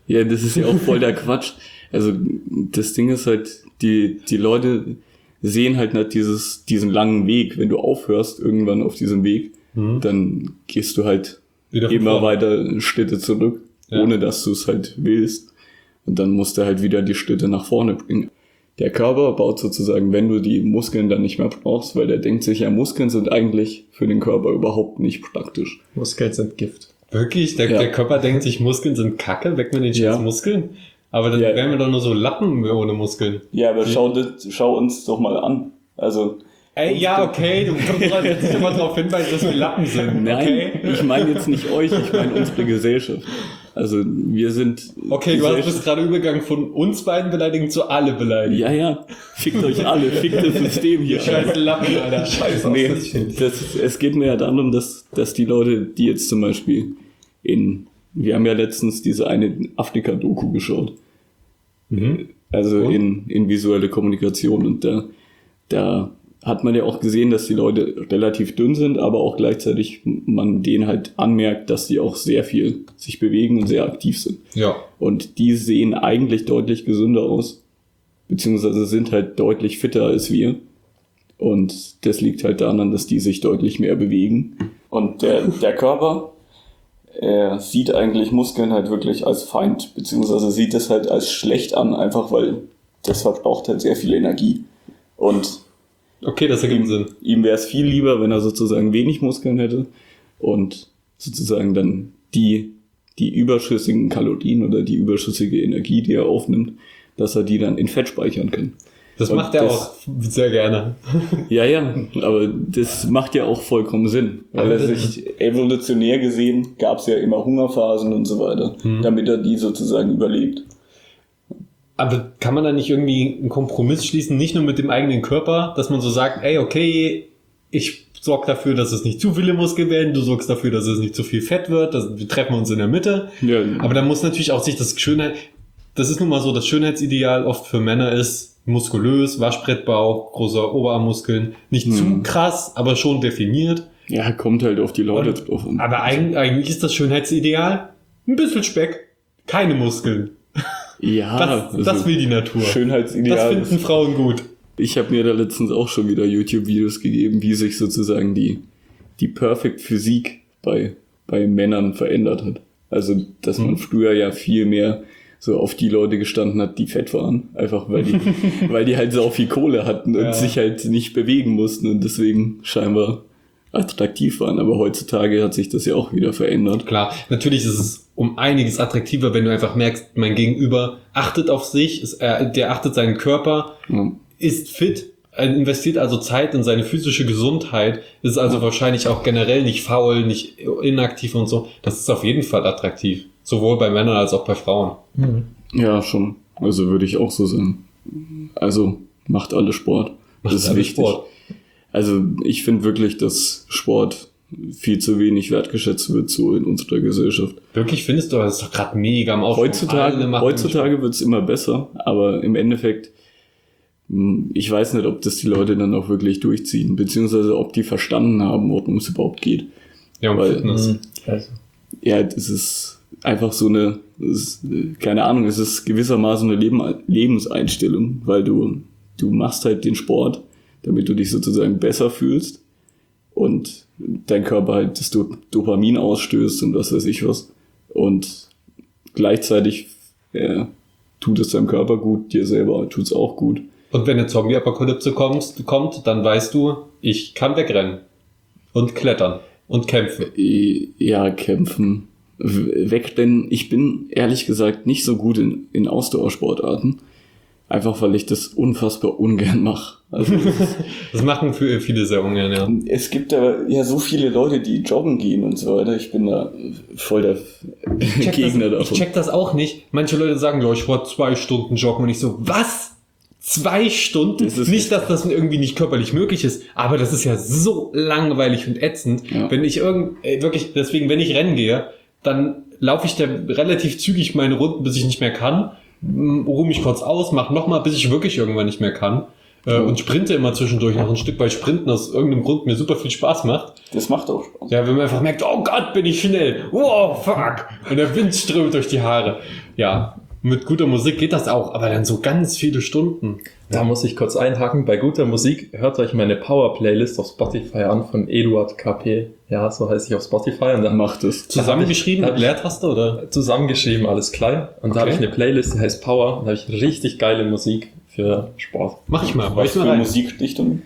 Ja, das ist ja auch voll der Quatsch. Also das Ding ist halt, die, die Leute sehen halt nicht dieses, diesen langen Weg. Wenn du aufhörst irgendwann auf diesem Weg, mhm. dann gehst du halt wieder immer vorne. Weiter Schritte zurück, ja. ohne dass du es halt willst. Und dann musst du halt wieder die Schritte nach vorne bringen. Der Körper baut sozusagen, wenn du die Muskeln dann nicht mehr brauchst, weil der denkt sich, ja, Muskeln sind eigentlich für den Körper überhaupt nicht praktisch. Muskeln sind Gift. Wirklich? Der, ja. der Körper denkt sich, Muskeln sind Kacke, weg mit den scheiß ja. Muskeln? Aber dann ja. wären wir doch nur so Lappen ohne Muskeln. Ja, aber schau, schau uns doch mal an. Also... Ey, ja, okay, du kommst jetzt immer darauf hinweisen, dass wir Lappen sind. Nein, okay? Ich meine jetzt nicht euch, ich meine unsere Gesellschaft. Also wir sind... Okay, du hast bist gerade übergegangen von uns beiden beleidigen zu alle beleidigen. Ja, ja, fickt euch alle, fickt das System hier. Scheiß Lappen, Alter. Scheiß nee, das, es geht mir ja darum, dass, dass die Leute, die jetzt zum Beispiel in... Wir haben ja letztens diese eine Afrika-Doku geschaut. Mhm. Also in, in visuelle Kommunikation. Und da, da hat man ja auch gesehen, dass die Leute relativ dünn sind, aber auch gleichzeitig man denen halt anmerkt, dass die auch sehr viel sich bewegen und sehr aktiv sind. Ja. Und die sehen eigentlich deutlich gesünder aus, beziehungsweise sind halt deutlich fitter als wir. Und das liegt halt daran, dass die sich deutlich mehr bewegen. Und der, der Körper, er sieht eigentlich Muskeln halt wirklich als Feind, beziehungsweise sieht es halt als schlecht an, einfach weil das verbraucht halt sehr viel Energie. Und okay, das ergibt Sinn. Ihm wäre es viel lieber, wenn er sozusagen wenig Muskeln hätte und sozusagen dann die, die überschüssigen Kalorien oder die überschüssige Energie, die er aufnimmt, dass er die dann in Fett speichern kann. Das und macht er das, auch sehr gerne. Ja, ja, aber das macht ja auch vollkommen Sinn. Weil er sich evolutionär gesehen gab es ja immer Hungerphasen und so weiter, mhm. damit er die sozusagen überlebt. Aber kann man da nicht irgendwie einen Kompromiss schließen, nicht nur mit dem eigenen Körper, dass man so sagt, ey, okay, ich sorge dafür, dass es nicht zu viele Muskeln werden, du sorgst dafür, dass es nicht zu viel Fett wird, dass, wir treffen uns in der Mitte. Ja. Aber dann muss natürlich auch sich das Schönheit, das ist nun mal so, das Schönheitsideal oft für Männer ist, muskulös, Waschbrettbauch, große Oberarmmuskeln, nicht hm. zu krass, aber schon definiert. Ja, kommt halt auf die Leute drauf. Aber eigentlich, eigentlich ist das Schönheitsideal ein bisschen Speck, keine Muskeln. Ja, das, also das will die Natur. Schönheitsideal. Das finden Frauen gut. Ich habe mir da letztens auch schon wieder YouTube-Videos gegeben, wie sich sozusagen die, die Perfect Physik bei, bei Männern verändert hat. Also, dass man mhm. früher ja viel mehr so auf die Leute gestanden hat, die fett waren. Einfach weil die, weil die halt so viel Kohle hatten und ja. sich halt nicht bewegen mussten und deswegen scheinbar attraktiv waren. Aber heutzutage hat sich das ja auch wieder verändert. Klar, natürlich ist es um einiges attraktiver, wenn du einfach merkst, mein Gegenüber achtet auf sich, ist, äh, der achtet seinen Körper, ja. ist fit, investiert also Zeit in seine physische Gesundheit, ist also ja. wahrscheinlich auch generell nicht faul, nicht inaktiv und so. Das ist auf jeden Fall attraktiv. Sowohl bei Männern als auch bei Frauen. Mhm. Ja, schon. Also würde ich auch so sagen. Also macht alle Sport. Macht das ist alle wichtig. Sport. Also ich finde wirklich, dass Sport viel zu wenig wertgeschätzt wird so in unserer Gesellschaft. Wirklich findest du, das ist doch gerade mega am Aufschwung. Heutzutage, heutzutage wird es immer besser, aber im Endeffekt, ich weiß nicht, ob das die Leute dann auch wirklich durchziehen, beziehungsweise ob die verstanden haben, worum es überhaupt geht. Ja, um Weil, Fitness. Also. Ja, das ist einfach so eine, ist, keine Ahnung, es ist gewissermaßen eine Leben, Lebenseinstellung, weil du, du machst halt den Sport, damit du dich sozusagen besser fühlst und dein Körper halt das Dopamin ausstößt und was weiß ich was. Und gleichzeitig äh, tut es deinem Körper gut, dir selber tut es auch gut. Und wenn eine Zombie-Apokalypse kommt, kommt, dann weißt du, ich kann wegrennen und klettern und kämpfen. Ja, kämpfen. Wegrennen. Ich bin ehrlich gesagt nicht so gut in, in Ausdauersportarten. Einfach weil ich das unfassbar ungern mache. Also das machen für viele sehr ungern, ja. Es gibt aber ja so viele Leute, die joggen gehen und so weiter. Ich bin da voll der Gegner das, davon. Ich check das auch nicht. Manche Leute sagen, ja, ich war zwei Stunden joggen und ich so, was? Zwei Stunden? Das nicht, dass das irgendwie nicht körperlich möglich ist, aber das ist ja so langweilig und ätzend. Ja. Wenn ich irgend, äh, wirklich, deswegen, wenn ich rennen gehe, dann laufe ich da relativ zügig meine Runden, bis ich nicht mehr kann. Ruhe mich kurz aus, mach nochmal, bis ich wirklich irgendwann nicht mehr kann. äh, und sprinte immer zwischendurch noch ein Stück, weil Sprinten aus irgendeinem Grund mir super viel Spaß macht. Das macht auch Spaß. Ja, wenn man einfach merkt, oh Gott, bin ich schnell. Wow, fuck. Und der Wind strömt durch die Haare. Ja, mit guter Musik geht das auch, aber dann so ganz viele Stunden. Da muss ich kurz einhaken. Bei guter Musik hört euch meine Power-Playlist auf Spotify an von Eduard K P. Ja, so heiße ich auf Spotify. Und da Macht es. Zusammengeschrieben Da mit hab ich- Leertaste, oder? zusammengeschrieben, alles klein. Und da Okay. habe ich eine Playlist, die heißt Power. Und da habe ich richtig geile Musik für Sport. Mach ich mal. Hör Was ich mal für rein. Musikrichtungen?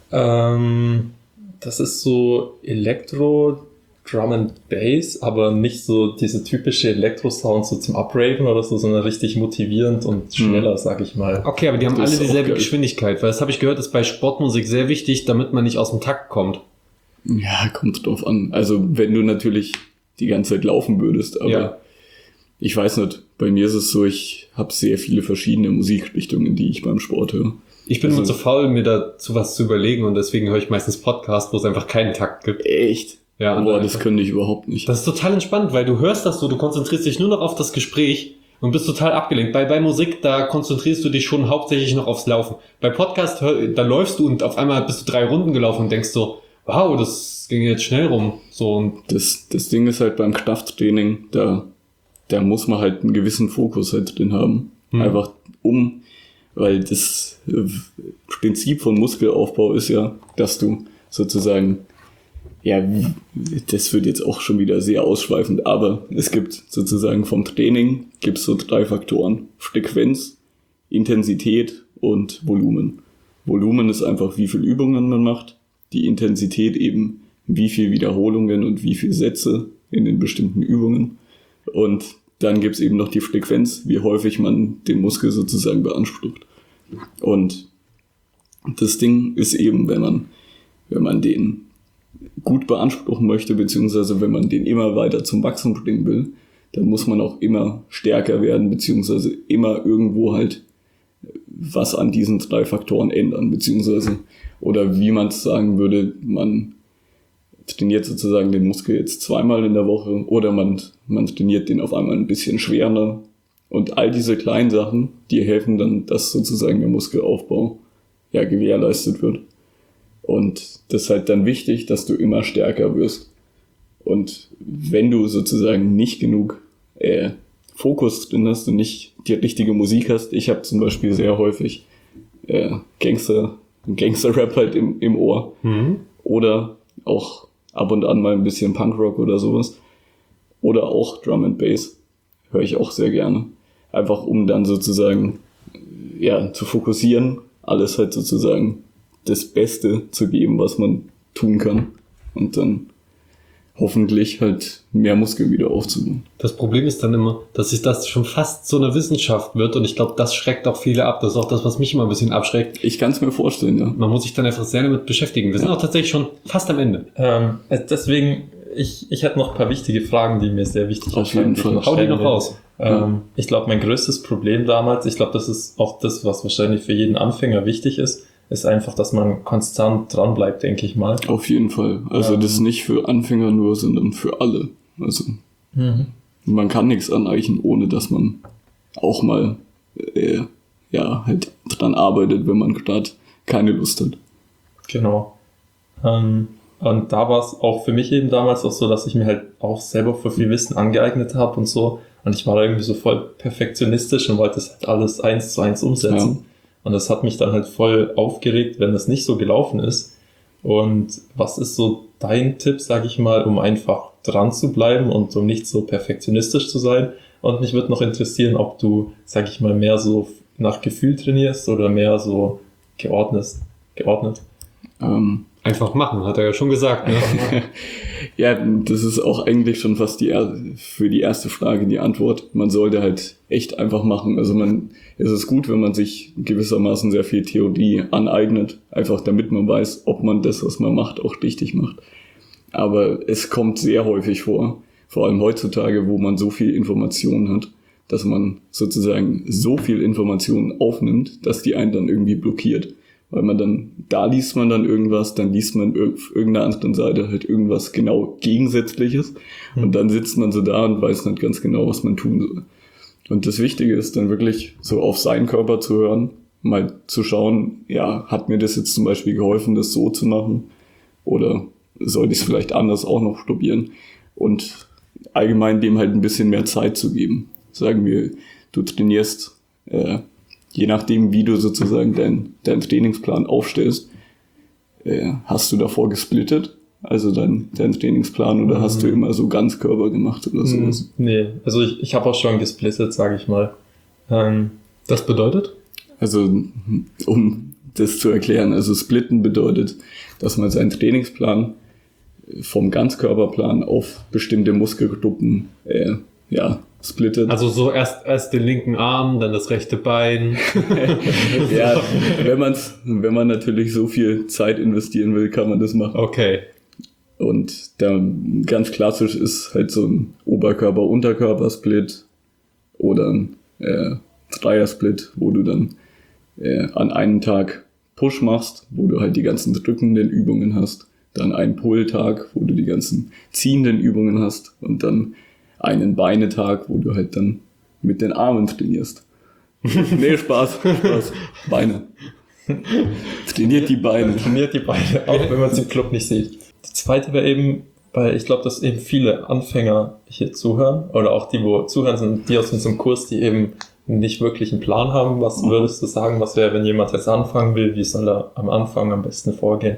Ähm, das ist so Elektro, Drum and Bass, aber nicht so diese typische Elektro-Sound so zum Upraven oder so, sondern richtig motivierend und schneller, sag ich mal. Okay, aber die haben Das alle ist auch dieselbe geil. Geschwindigkeit, weil das habe ich gehört, ist bei Sportmusik sehr wichtig, damit man nicht aus dem Takt kommt. Ja, kommt drauf an. Also wenn du natürlich die ganze Zeit laufen würdest, aber Ja. ich weiß nicht, bei mir ist es so, ich habe sehr viele verschiedene Musikrichtungen, die ich beim Sport höre. Ich bin Also- immer zu faul, mir dazu was zu überlegen und deswegen höre ich meistens Podcasts, wo es einfach keinen Takt gibt. Echt? Ja, Boah, einfach- das könnte ich überhaupt nicht. Das ist total entspannt, weil du hörst das so, du konzentrierst dich nur noch auf das Gespräch und bist total abgelenkt. Bei, bei Musik, da konzentrierst du dich schon hauptsächlich noch aufs Laufen. Bei Podcast, hör- da läufst du und auf einmal bist du drei Runden gelaufen und denkst so, wow, das ging jetzt schnell rum. So, und Das, das Ding ist halt beim Krafttraining, da, da muss man halt einen gewissen Fokus halt drin haben. Hm. Einfach um, weil das äh, Prinzip von Muskelaufbau ist ja, dass du sozusagen, ja, das wird jetzt auch schon wieder sehr ausschweifend, aber es gibt sozusagen vom Training gibt es so drei Faktoren. Frequenz, Intensität und Volumen. Volumen ist einfach, wie viel Übungen man macht. Die Intensität eben, wie viel Wiederholungen und wie viel Sätze in den bestimmten Übungen. Und dann gibt es eben noch die Frequenz, wie häufig man den Muskel sozusagen beansprucht. Und das Ding ist eben, wenn man, wenn man den gut beanspruchen möchte, beziehungsweise wenn man den immer weiter zum Wachsen bringen will, dann muss man auch immer stärker werden, beziehungsweise immer irgendwo halt was an diesen drei Faktoren ändern, beziehungsweise, oder wie man es sagen würde, man trainiert sozusagen den Muskel jetzt zweimal in der Woche oder man, man trainiert den auf einmal ein bisschen schwerer. Und all diese kleinen Sachen, die helfen dann, dass sozusagen der Muskelaufbau ja gewährleistet wird. Und das ist halt dann wichtig, dass du immer stärker wirst. Und wenn du sozusagen nicht genug äh, Fokus drin hast und nicht die richtige Musik hast, ich habe zum Beispiel sehr häufig äh, Gangster, Gangster-Rap halt im, im Ohr. Mhm. Oder auch ab und an mal ein bisschen Punkrock oder sowas. Oder auch Drum and Bass. Höre ich auch sehr gerne. Einfach um dann sozusagen ja, zu fokussieren, alles halt sozusagen das Beste zu geben, was man tun kann. Und dann hoffentlich halt mehr Muskeln wieder aufzubauen. Das Problem ist dann immer, dass sich das schon fast so eine Wissenschaft wird und ich glaube, das schreckt auch viele ab. Das ist auch das, was mich immer ein bisschen abschreckt. Ich kann es mir vorstellen, ja. Man muss sich dann einfach sehr damit beschäftigen. Wir sind auch tatsächlich schon fast am Ende. Ähm, also deswegen, ich, ich hätte noch ein paar wichtige Fragen, die mir sehr wichtig Auf jeden erscheinen, die ich Fall. noch Hau die stellen noch will. raus. Ähm, ich glaube, mein größtes Problem damals, ich glaube, das ist auch das, was wahrscheinlich für jeden Anfänger wichtig ist, ist einfach, dass man konstant dran bleibt, denke ich mal. Auf jeden Fall. Also Ähm. das ist nicht für Anfänger nur, sondern für alle. Also man kann nichts aneichen, ohne dass man auch mal äh, ja halt dran arbeitet, wenn man gerade keine Lust hat. Genau. Ähm, und da war es auch für mich eben damals auch so, dass ich mir halt auch selber für viel Wissen angeeignet habe und so. Und ich war da irgendwie so voll perfektionistisch und wollte das halt alles eins zu eins umsetzen. Ja. Und das hat mich dann halt voll aufgeregt, wenn das nicht so gelaufen ist. Und was ist so dein Tipp, sag ich mal, um einfach dran zu bleiben und um nicht so perfektionistisch zu sein? Und mich würde noch interessieren, ob du, sag ich mal, mehr so nach Gefühl trainierst oder mehr so geordnet. geordnet. Ähm, Einfach machen, hat er ja schon gesagt. Ne? ja, das ist auch eigentlich schon fast die er- für die erste Frage die Antwort. Man sollte halt echt einfach machen. Also man, es ist gut, wenn man sich gewissermaßen sehr viel Theorie aneignet, einfach damit man weiß, ob man das, was man macht, auch richtig macht. Aber es kommt sehr häufig vor, vor allem heutzutage, wo man so viel Information hat, dass man sozusagen so viel Information aufnimmt, dass die einen dann irgendwie blockiert. Weil man dann, da liest man dann irgendwas, dann liest man auf irgendeiner anderen Seite halt irgendwas genau Gegensätzliches und dann sitzt man so da und weiß nicht ganz genau, was man tun soll. Und das Wichtige ist dann wirklich so auf seinen Körper zu hören, mal zu schauen, ja, hat mir das jetzt zum Beispiel geholfen, das so zu machen? Oder sollte ich es vielleicht anders auch noch probieren? Und allgemein dem halt ein bisschen mehr Zeit zu geben. Sagen wir, du trainierst, äh, je nachdem, wie du sozusagen deinen dein Trainingsplan aufstellst, äh, hast du davor gesplittet, also dein, dein Trainingsplan, oder mhm. hast du immer so Ganzkörper gemacht oder sowas? Nee, also ich, ich habe auch schon gesplittet, sage ich mal. Ähm, das bedeutet? Also, um das zu erklären, also splitten bedeutet, dass man seinen Trainingsplan vom Ganzkörperplan auf bestimmte Muskelgruppen äh, ja, splittet. Also so erst, erst den linken Arm, dann das rechte Bein. Ja, wenn man's, wenn man natürlich so viel Zeit investieren will, kann man das machen. Okay. Und da ganz klassisch ist halt so ein Oberkörper-Unterkörper-Split oder ein äh, Dreier-Split, wo du dann äh, an einem Tag Push machst, wo du halt die ganzen drückenden Übungen hast, dann einen Pull-Tag, wo du die ganzen ziehenden Übungen hast und dann einen Beinetag, wo du halt dann mit den Armen trainierst. Nee, Spaß, Spaß. Beine. Trainiert die Beine. Trainiert die Beine, auch wenn man es im Club nicht sieht. Die zweite wäre eben, weil ich glaube, dass eben viele Anfänger hier zuhören oder auch die, wo zuhören, sind die aus unserem Kurs, die eben nicht wirklich einen Plan haben. Was würdest du sagen, was wäre, wenn jemand jetzt anfangen will, wie soll er am Anfang am besten vorgehen?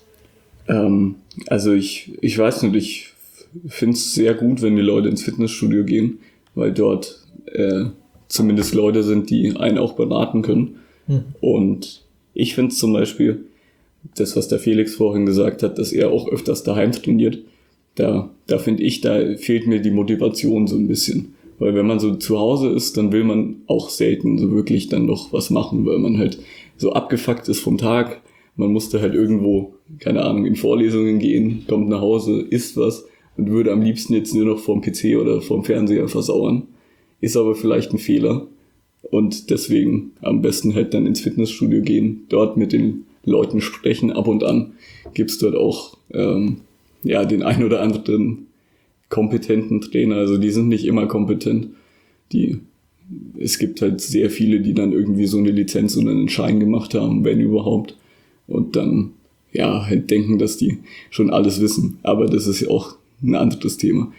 Ähm, also ich, ich weiß nicht, ich finde es sehr gut, wenn die Leute ins Fitnessstudio gehen, weil dort äh, zumindest Leute sind, die einen auch beraten können. Hm. Und ich finde es zum Beispiel, das, was der Felix vorhin gesagt hat, dass er auch öfters daheim trainiert, da, da finde ich, da fehlt mir die Motivation so ein bisschen. Weil wenn man so zu Hause ist, dann will man auch selten so wirklich dann noch was machen, weil man halt so abgefuckt ist vom Tag. Man musste halt irgendwo, keine Ahnung, in Vorlesungen gehen, kommt nach Hause, isst was und würde am liebsten jetzt nur noch vorm P C oder vorm Fernseher versauern. Ist aber vielleicht ein Fehler. Und deswegen am besten halt dann ins Fitnessstudio gehen, dort mit den Leuten sprechen. Ab und an gibt's dort auch ähm, ja den ein oder anderen kompetenten Trainer. Also die sind nicht immer kompetent. Die, es gibt halt sehr viele, die dann irgendwie so eine Lizenz oder einen Schein gemacht haben, wenn überhaupt. Und dann ja halt denken, dass die schon alles wissen. Aber das ist ja auch ein anderes Thema.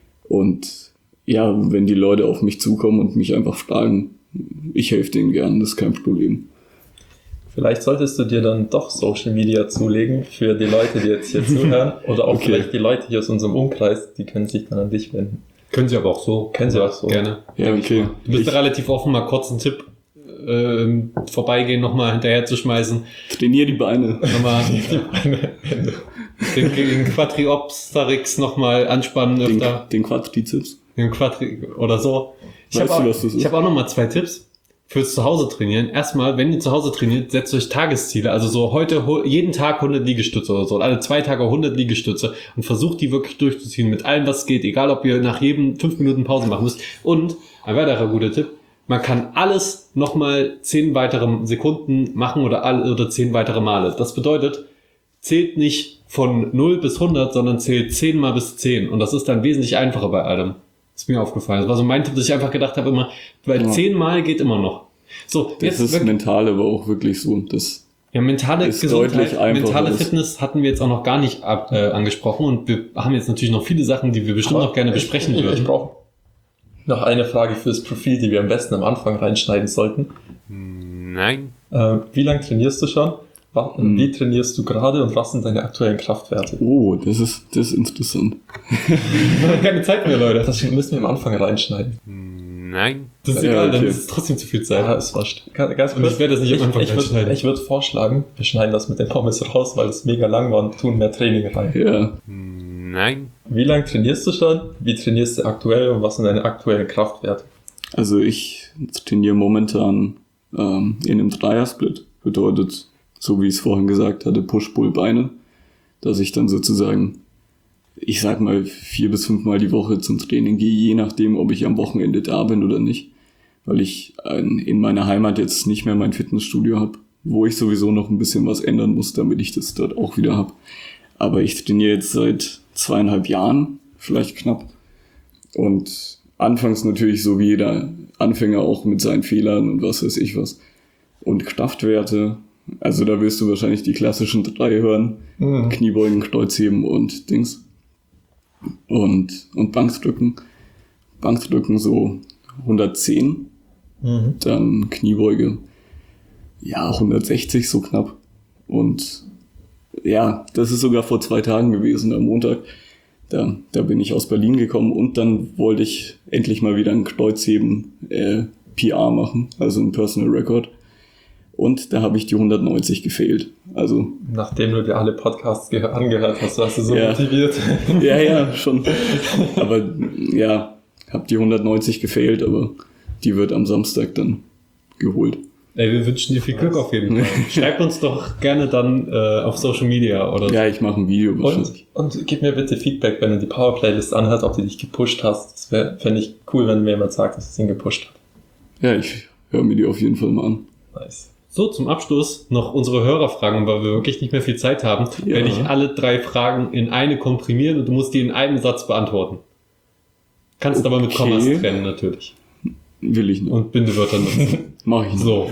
Und ja, wenn die Leute auf mich zukommen und mich einfach fragen, ich helfe denen gern, das ist kein Problem. Vielleicht solltest du dir dann doch Social Media zulegen für die Leute, die jetzt hier zuhören. Oder auch okay. Vielleicht die Leute hier aus unserem Umkreis, die können sich dann an dich wenden. Können sie aber auch so. Können sie auch so. Gerne. Ja, okay. Du bist ich, relativ offen, mal kurz einen Tipp äh, vorbeigehen, nochmal hinterher zu schmeißen. Trainier die Beine. Nochmal die Beine. Den, den Quadriopsarix nochmal anspannen öfter. Den, den Quadrizeps. Den Quadri oder so. Ich habe auch, ich hab auch nochmal zwei Tipps fürs Zuhause trainieren. Erstmal, wenn ihr zu Hause trainiert, setzt euch Tagesziele. Also so heute jeden Tag hundert Liegestütze oder so. Alle zwei Tage hundert Liegestütze. Und versucht die wirklich durchzuziehen mit allem, was geht. Egal, ob ihr nach jedem fünf Minuten Pause machen müsst. Und ein weiterer guter Tipp. Man kann alles nochmal zehn weitere Sekunden machen oder alle, oder zehn weitere Male. Das bedeutet, zählt nicht von null bis hundert, sondern zählt zehn mal bis zehn. Und das ist dann wesentlich einfacher bei allem. Ist mir aufgefallen. Das war so mein Tipp, dass ich einfach gedacht habe immer, weil ja. zehnmal geht immer noch. So, das jetzt ist wirklich, mental aber auch wirklich so. Das ja, mentale ist Gesundheit, mentale ist. Fitness hatten wir jetzt auch noch gar nicht ab, äh, angesprochen und wir haben jetzt natürlich noch viele Sachen, die wir bestimmt aber noch gerne ich, besprechen ich, würden. Ich brauche noch eine Frage fürs Profil, die wir am besten am Anfang reinschneiden sollten. Nein. Äh, wie lange trainierst du schon? Was, hm. Wie trainierst du gerade und was sind deine aktuellen Kraftwerte? Oh, das ist, das ist interessant. Wir haben keine Zeit mehr, Leute. Das müssen wir am Anfang reinschneiden. Nein. Das ist Ja, egal, okay. dann ist es trotzdem zu viel Zeit. Ja, ist wurscht. Ganz, ganz Und kurz, ich werde das nicht am Anfang ich, ich reinschneiden. würd, Ich würde vorschlagen, wir schneiden das mit den Pommes raus, weil es mega lang war und tun mehr Training rein. Ja. Nein. Wie lange trainierst du schon? Wie trainierst du aktuell und was sind deine aktuellen Kraftwerte? Also ich trainiere momentan ähm, in einem Dreier-Split. Bedeutet, so wie ich es vorhin gesagt hatte, Push-Pull-Beine. Dass ich dann sozusagen, ich sag mal, vier bis fünfmal die Woche zum Training gehe, je nachdem, ob ich am Wochenende da bin oder nicht. Weil ich ein, in meiner Heimat jetzt nicht mehr mein Fitnessstudio habe, wo ich sowieso noch ein bisschen was ändern muss, damit ich das dort auch wieder habe. Aber ich trainiere jetzt seit zweieinhalb Jahren, vielleicht knapp. Und anfangs natürlich so wie jeder Anfänger auch mit seinen Fehlern und was weiß ich was. Und Kraftwerte, also da wirst du wahrscheinlich die klassischen drei hören. Mhm. Kniebeugen, Kreuzheben und Dings. Und, und Bankdrücken. Bankdrücken so hundertzehn. Mhm. Dann Kniebeuge, ja, hundertsechzig so knapp. Und ja, das ist sogar vor zwei Tagen gewesen, am Montag. Da, da bin ich aus Berlin gekommen und dann wollte ich endlich mal wieder ein Kreuzheben äh, P R machen, also ein Personal Record. Und da habe ich die hundertneunzig gefehlt. Also Nachdem du dir alle Podcasts ge- angehört hast, warst du so Ja. motiviert. ja, ja, schon. Aber ja, habe die hundertneunzig gefehlt, aber die wird am Samstag dann geholt. Ey, wir wünschen dir viel Glück auf jeden Fall. Schreib uns doch gerne dann äh, auf Social Media oder so. Ja, ich mache ein Video Und, wahrscheinlich. und gib mir bitte Feedback, wenn du die Power-Playlist anhörst, ob du dich gepusht hast. Das fände ich cool, wenn mir jemand sagt, dass es ihn gepusht hat. Ja, ich höre mir die auf jeden Fall mal an. Nice. So, zum Abschluss noch unsere Hörerfragen, weil wir wirklich nicht mehr viel Zeit haben. Ja. Werde ich alle drei Fragen in eine komprimieren und du musst die in einem Satz beantworten. Kannst aber mit Okay. Kommas trennen natürlich. Will ich nicht. Und Bindewörter nutzen. Mach ich nicht. So.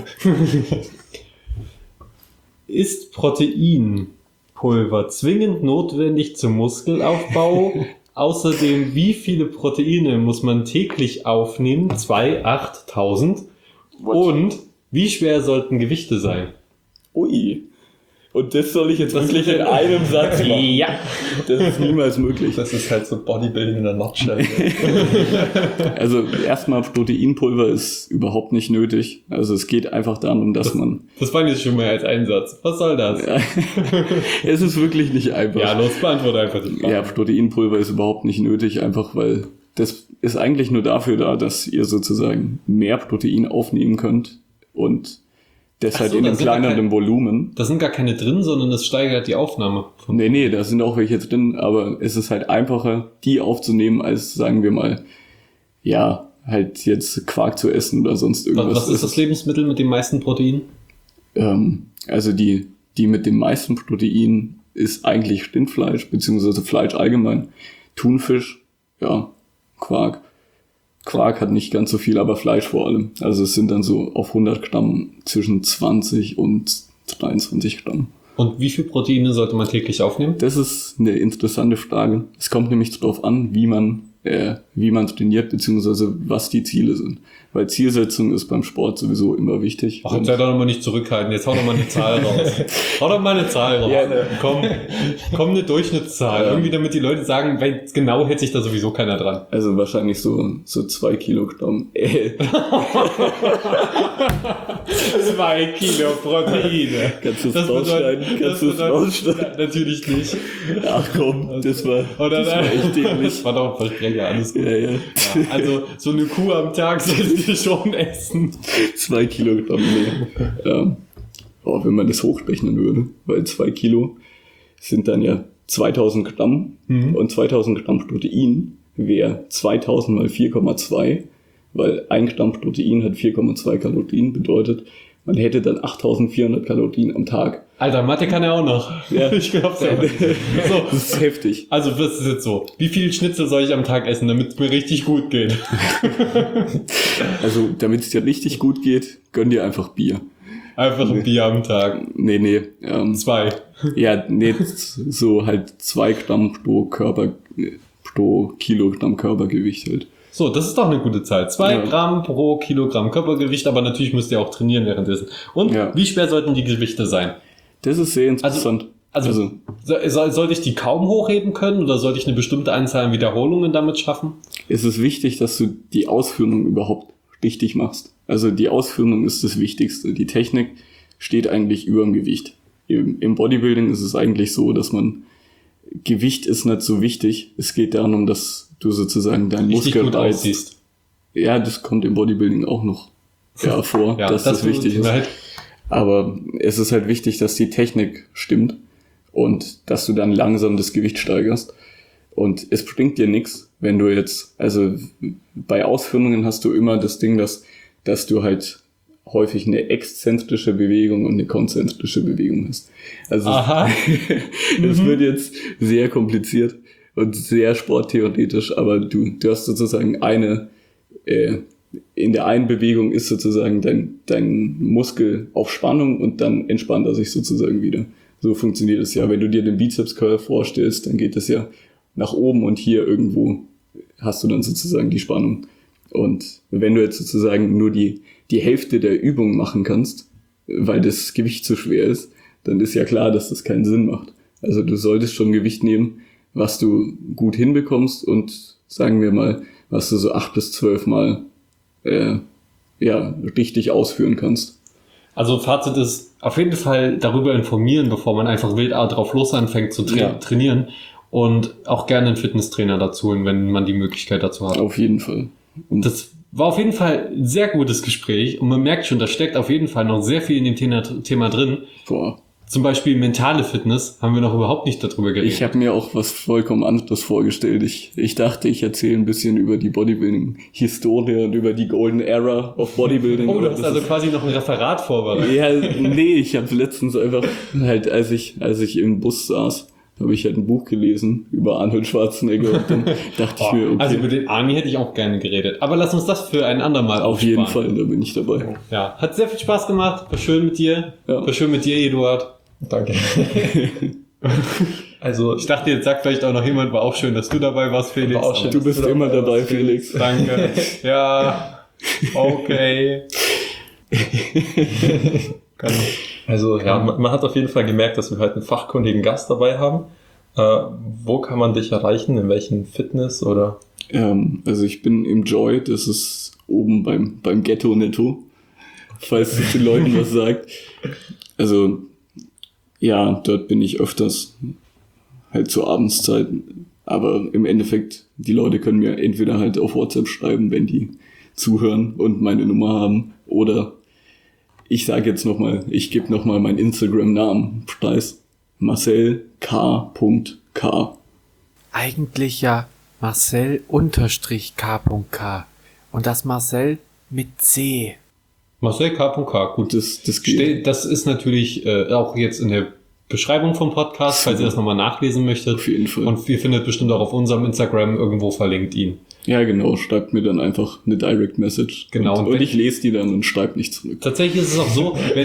Ist Proteinpulver zwingend notwendig zum Muskelaufbau? Außerdem, wie viele Proteine muss man täglich aufnehmen? zwei, acht, tausend. Und wie schwer sollten Gewichte sein? Ui. Und das soll ich jetzt wirklich in einem Satz machen. Ja. Das ist niemals möglich. Das ist halt so Bodybuilding in der Nutshell. Also erstmal, Proteinpulver ist überhaupt nicht nötig. Also es geht einfach darum, dass man... Das war jetzt schon mehr als ein Satz. Was soll das? Ja, Es ist wirklich nicht einfach. los, beantworte einfach die Frage. Ja, Proteinpulver ist überhaupt nicht nötig, einfach weil das ist eigentlich nur dafür da, dass ihr sozusagen mehr Protein aufnehmen könnt und das Ach halt so, in da einem sind da kleineren kein- Volumen. Da sind gar keine drin, sondern es steigert die Aufnahme. Von Nee, nee, da sind auch welche drin, aber es ist halt einfacher, die aufzunehmen, als, sagen wir mal, ja, halt jetzt Quark zu essen oder sonst irgendwas. was ist das Lebensmittel mit dem meisten Protein? Ähm, also die, die mit dem meisten Protein ist eigentlich Rindfleisch, beziehungsweise Fleisch allgemein. Thunfisch, ja, Quark. Quark hat nicht ganz so viel, aber Fleisch vor allem. Also es sind dann so auf hundert Gramm zwischen zwanzig und dreiundzwanzig Gramm. Und wie viel Proteine sollte man täglich aufnehmen? Das ist eine interessante Frage. Es kommt nämlich darauf an, wie man, äh, wie man trainiert, beziehungsweise was die Ziele sind. Weil Zielsetzung ist beim Sport sowieso immer wichtig. Ach, jetzt sei doch noch mal nicht zurückhalten. Jetzt hau doch mal eine Zahl raus. Hau doch mal eine Zahl raus. Ja, ne. Komm, komm, eine Durchschnittszahl. Ja. Irgendwie, damit die Leute sagen, weil genau hält sich da sowieso keiner dran. Also wahrscheinlich so, so zwei Kilogramm. Äh, Zwei Kilo Proteine. Kannst du es Das rausschneiden? bedeutet- Kannst du es das bedeutet- rausschneiden? Natürlich nicht. Ach komm, das war, Oder das war echt dämlich. Das war doch ein Versprecher, alles gut. Ja, ja. Ja, also, so eine Kuh am Tag sollten wir schon essen. Zwei Kilogramm mehr. Ja. Oh, wenn man das hochrechnen würde, weil zwei Kilo sind dann ja zweitausend Gramm Mhm. und zweitausend Gramm Protein wäre zweitausend mal vier Komma zwei, weil ein Gramm Protein hat vier Komma zwei Kalorien, bedeutet, man hätte dann achttausendvierhundert Kalorien am Tag. Alter, Mathe kann er auch noch. Ja. Ich glaub's ja. So, Das ist heftig. also das ist jetzt so. Wie viel Schnitzel soll ich am Tag essen, damit es mir richtig gut geht? Also, damit es dir richtig gut geht, gönn dir einfach Bier. Einfach ein Bier am Tag. Nee, nee. Ähm, Zwei. ja, nee, so halt zwei Gramm pro Körper, pro Kilogramm Körpergewicht halt. So, das ist doch eine gute Zahl. Zwei Ja. Gramm pro Kilogramm Körpergewicht, aber natürlich müsst ihr auch trainieren währenddessen. Und Ja. wie schwer sollten die Gewichte sein? Das ist sehr interessant. Also, Also, so- soll, sollte ich die kaum hochheben können oder sollte ich eine bestimmte Anzahl an Wiederholungen damit schaffen? es ist wichtig, dass du die Ausführung überhaupt richtig machst. Also die Ausführung ist das Wichtigste. Die Technik steht eigentlich über dem Gewicht. Im, im Bodybuilding ist es eigentlich so, dass man Gewicht ist nicht so wichtig. Es geht darum, dass du sozusagen deinen Richtig gut Muskelreiz... aussiehst. Ja, das kommt im Bodybuilding auch noch ja, vor, Ja, dass das, tut wichtig mir ist. leid. Aber es ist halt wichtig, dass die Technik stimmt und dass du dann langsam das Gewicht steigerst. Und es bringt dir nichts, wenn du jetzt, also bei Ausführungen hast du immer das Ding, dass, dass du halt häufig eine exzentrische Bewegung und eine konzentrische Bewegung hast. Also Aha. es wird jetzt sehr kompliziert und sehr sporttheoretisch, aber du, du hast sozusagen eine, äh, in der einen Bewegung ist sozusagen dein, dein Muskel auf Spannung und dann entspannt er sich sozusagen wieder. So funktioniert es ja. Wenn du dir den Bizeps Curl vorstellst, dann geht es ja nach oben und hier irgendwo hast du dann sozusagen die Spannung. Und wenn du jetzt sozusagen nur die, die Hälfte der Übung machen kannst, weil das Gewicht zu schwer ist, dann ist ja klar, dass das keinen Sinn macht. Also du solltest schon Gewicht nehmen, was du gut hinbekommst und sagen wir mal, was du so acht bis zwölf Mal äh, ja, richtig ausführen kannst. Also Fazit ist, auf jeden Fall darüber informieren, bevor man einfach wild drauf los anfängt zu tra- Ja. trainieren und auch gerne einen Fitnesstrainer dazu holen, wenn man die Möglichkeit dazu hat. Auf jeden Fall. Und Das war auf jeden Fall ein sehr gutes Gespräch und man merkt schon, da steckt auf jeden Fall noch sehr viel in dem Thema, Thema drin. boah, Zum Beispiel mentale Fitness haben wir noch überhaupt nicht darüber geredet. ich habe mir auch was vollkommen anderes vorgestellt. Ich, ich dachte, ich erzähle ein bisschen über die Bodybuilding-Historie und über die Golden Era of Bodybuilding. oh, du Aber hast das also ist- quasi noch ein Referat vorbereitet. Ja, nee, ich habe letztens einfach halt, als ich, als ich im Bus saß, habe ich halt ein Buch gelesen über Arnold Schwarzenegger und dann dachte ich mir, okay, Also über den Army hätte ich auch gerne geredet. Aber lass uns das für ein andermal auf jeden aufsparen. Fall, da bin ich dabei. Ja, hat sehr viel Spaß gemacht. War schön mit dir. Ja. War schön mit dir, Eduard. Danke. Also, Ich dachte, jetzt sagt vielleicht auch noch jemand, war auch schön, dass du dabei warst, Felix. War auch schön. Du bist Bist du immer dabei, dabei, Felix. Danke. Ja, okay. Kann also ja, man, man hat auf jeden Fall gemerkt, dass wir heute einen fachkundigen Gast dabei haben. Äh, wo kann man dich erreichen? In welchen Fitness oder? Ähm, also ich bin im Joy, das ist oben beim, beim Ghetto Netto, falls es den Leuten was sagt. Also ja, dort bin ich öfters halt zur Abendszeit, aber im Endeffekt, die Leute können mir entweder halt auf WhatsApp schreiben, wenn die zuhören und meine Nummer haben, oder ich sage jetzt nochmal, ich gebe nochmal meinen Instagram-Namen preis, Marcel K. K. Eigentlich ja Marcel unterstrich K. K. Und das Marcel mit C. Marcel K. K. Gut. Das, das geht. Ste- Das ist natürlich äh, auch jetzt in der Beschreibung vom Podcast, falls ihr das nochmal nachlesen möchtet. Auf jeden Fall. Und ihr findet bestimmt auch auf unserem Instagram irgendwo verlinkt ihn. Ja, genau, schreibt mir dann einfach eine Direct Message. Genau, Und, und und wenn- ich lese die dann und schreibe nicht zurück. Tatsächlich ist es auch so, wenn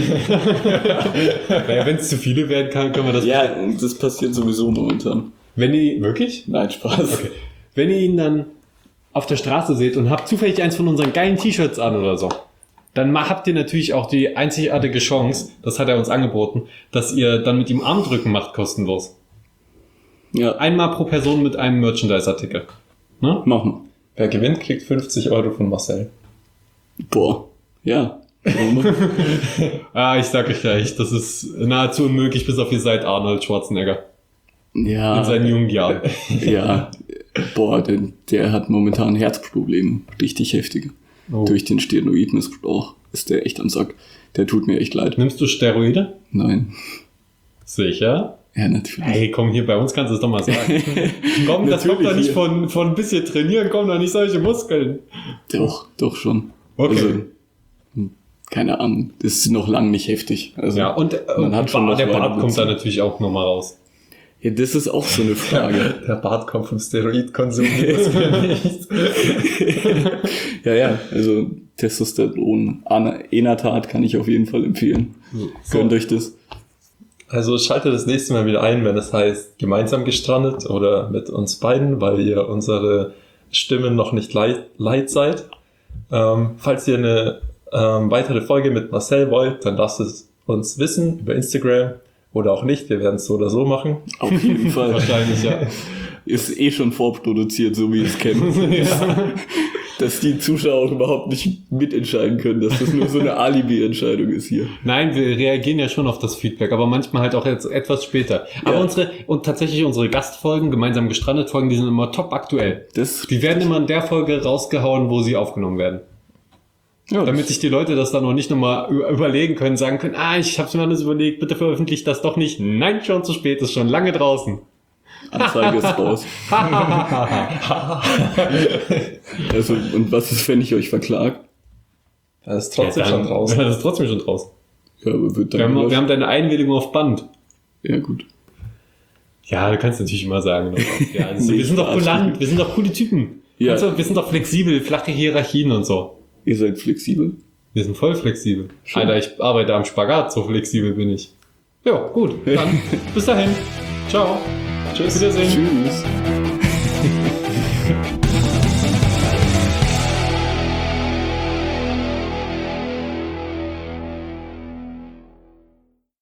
naja, wenn es zu viele werden kann, können wir das. Ja, das passiert sowieso momentan. Wenn ihr wirklich, Nein, Spaß. okay. Wenn ihr ihn dann auf der Straße seht und habt zufällig eins von unseren geilen T-Shirts an oder so, dann ma- habt ihr natürlich auch die einzigartige Chance, das hat er uns angeboten, dass ihr dann mit ihm Armdrücken macht, kostenlos. Ja, Einmal pro Person mit einem Merchandise-Artikel. Ne? machen. Wer gewinnt, kriegt fünfzig Euro von Marcel. Boah, ja. Warum? Ah, ich sag euch gleich, das ist nahezu unmöglich, bis auf ihr seid Arnold Schwarzenegger. Ja, In seinen jungen Jahren. ja. Boah, der, der hat momentan Herzprobleme. Richtig heftige. Oh. Durch den Steroidmissbrauch ist der echt am Sack. Der tut mir echt leid. Nimmst du Steroide? Nein. Sicher? Ja, natürlich. Hey, komm, hier bei uns kannst du es doch mal sagen. Komm, das kommt Natürlich doch nicht hier. von, von ein bisschen trainieren, kommen doch nicht solche Muskeln. Doch, doch schon. Okay. Also, hm, keine Ahnung. Das ist noch lang nicht heftig. Also, Ja, und, äh, man hat schon Bart- noch der Bart weiter kommt da Nutzen. natürlich auch nochmal raus. Ja, das ist auch so eine Frage. Der Bart kommt vom Steroidkonsum. Das wir nicht. Ja, ja, also Testosteron, Ana- Enatat kann ich auf jeden Fall empfehlen. So. Gönnt euch das. Also schaltet das nächste Mal wieder ein, wenn es heißt gemeinsam gestrandet oder mit uns beiden, weil ihr unsere Stimmen noch nicht leid, leid seid. Ähm, falls ihr eine ähm, weitere Folge mit Marcel wollt, dann lasst es uns wissen über Instagram oder auch nicht. Wir werden es so oder so machen. Auf jeden Fall. Wahrscheinlich, ja. Ist eh schon vorproduziert, so wie ich es kenne. ja. Dass die Zuschauer überhaupt nicht mitentscheiden können, dass das nur so eine Alibi-Entscheidung ist hier. Nein, wir reagieren ja schon auf das Feedback, aber manchmal halt auch jetzt etwas später. Aber Ja. unsere, und tatsächlich unsere Gastfolgen, gemeinsam gestrandet Folgen, die sind immer top aktuell. Das, Die werden immer in der Folge rausgehauen, wo sie aufgenommen werden. ja, Damit sich die Leute das dann noch nicht nochmal überlegen können, sagen können, ah, ich hab's mir alles überlegt, bitte veröffentlicht das doch nicht. Nein, schon zu spät, ist schon lange draußen. Anzeige ist raus. Also, und was ist, wenn ich euch verklagt? Das ist trotzdem Ja, schon dann- draußen. Ja, das ist trotzdem schon draußen. Ja, aber wird dann Wir haben, gelöscht. wir haben deine Einwilligung auf Band. Ja, gut. Ja, du kannst natürlich immer sagen. ne? Ja, also, Nee, wir sind doch Spaß. kulant, wir sind doch coole Typen. Ja. Also, wir sind doch flexibel, flache Hierarchien und so. Ihr seid flexibel? Wir sind voll flexibel. Schön. Alter, ich arbeite am Spagat, so flexibel bin ich. Ja, gut. Dann bis dahin. Ciao. Tschüss. Wiedersehen. Tschüss.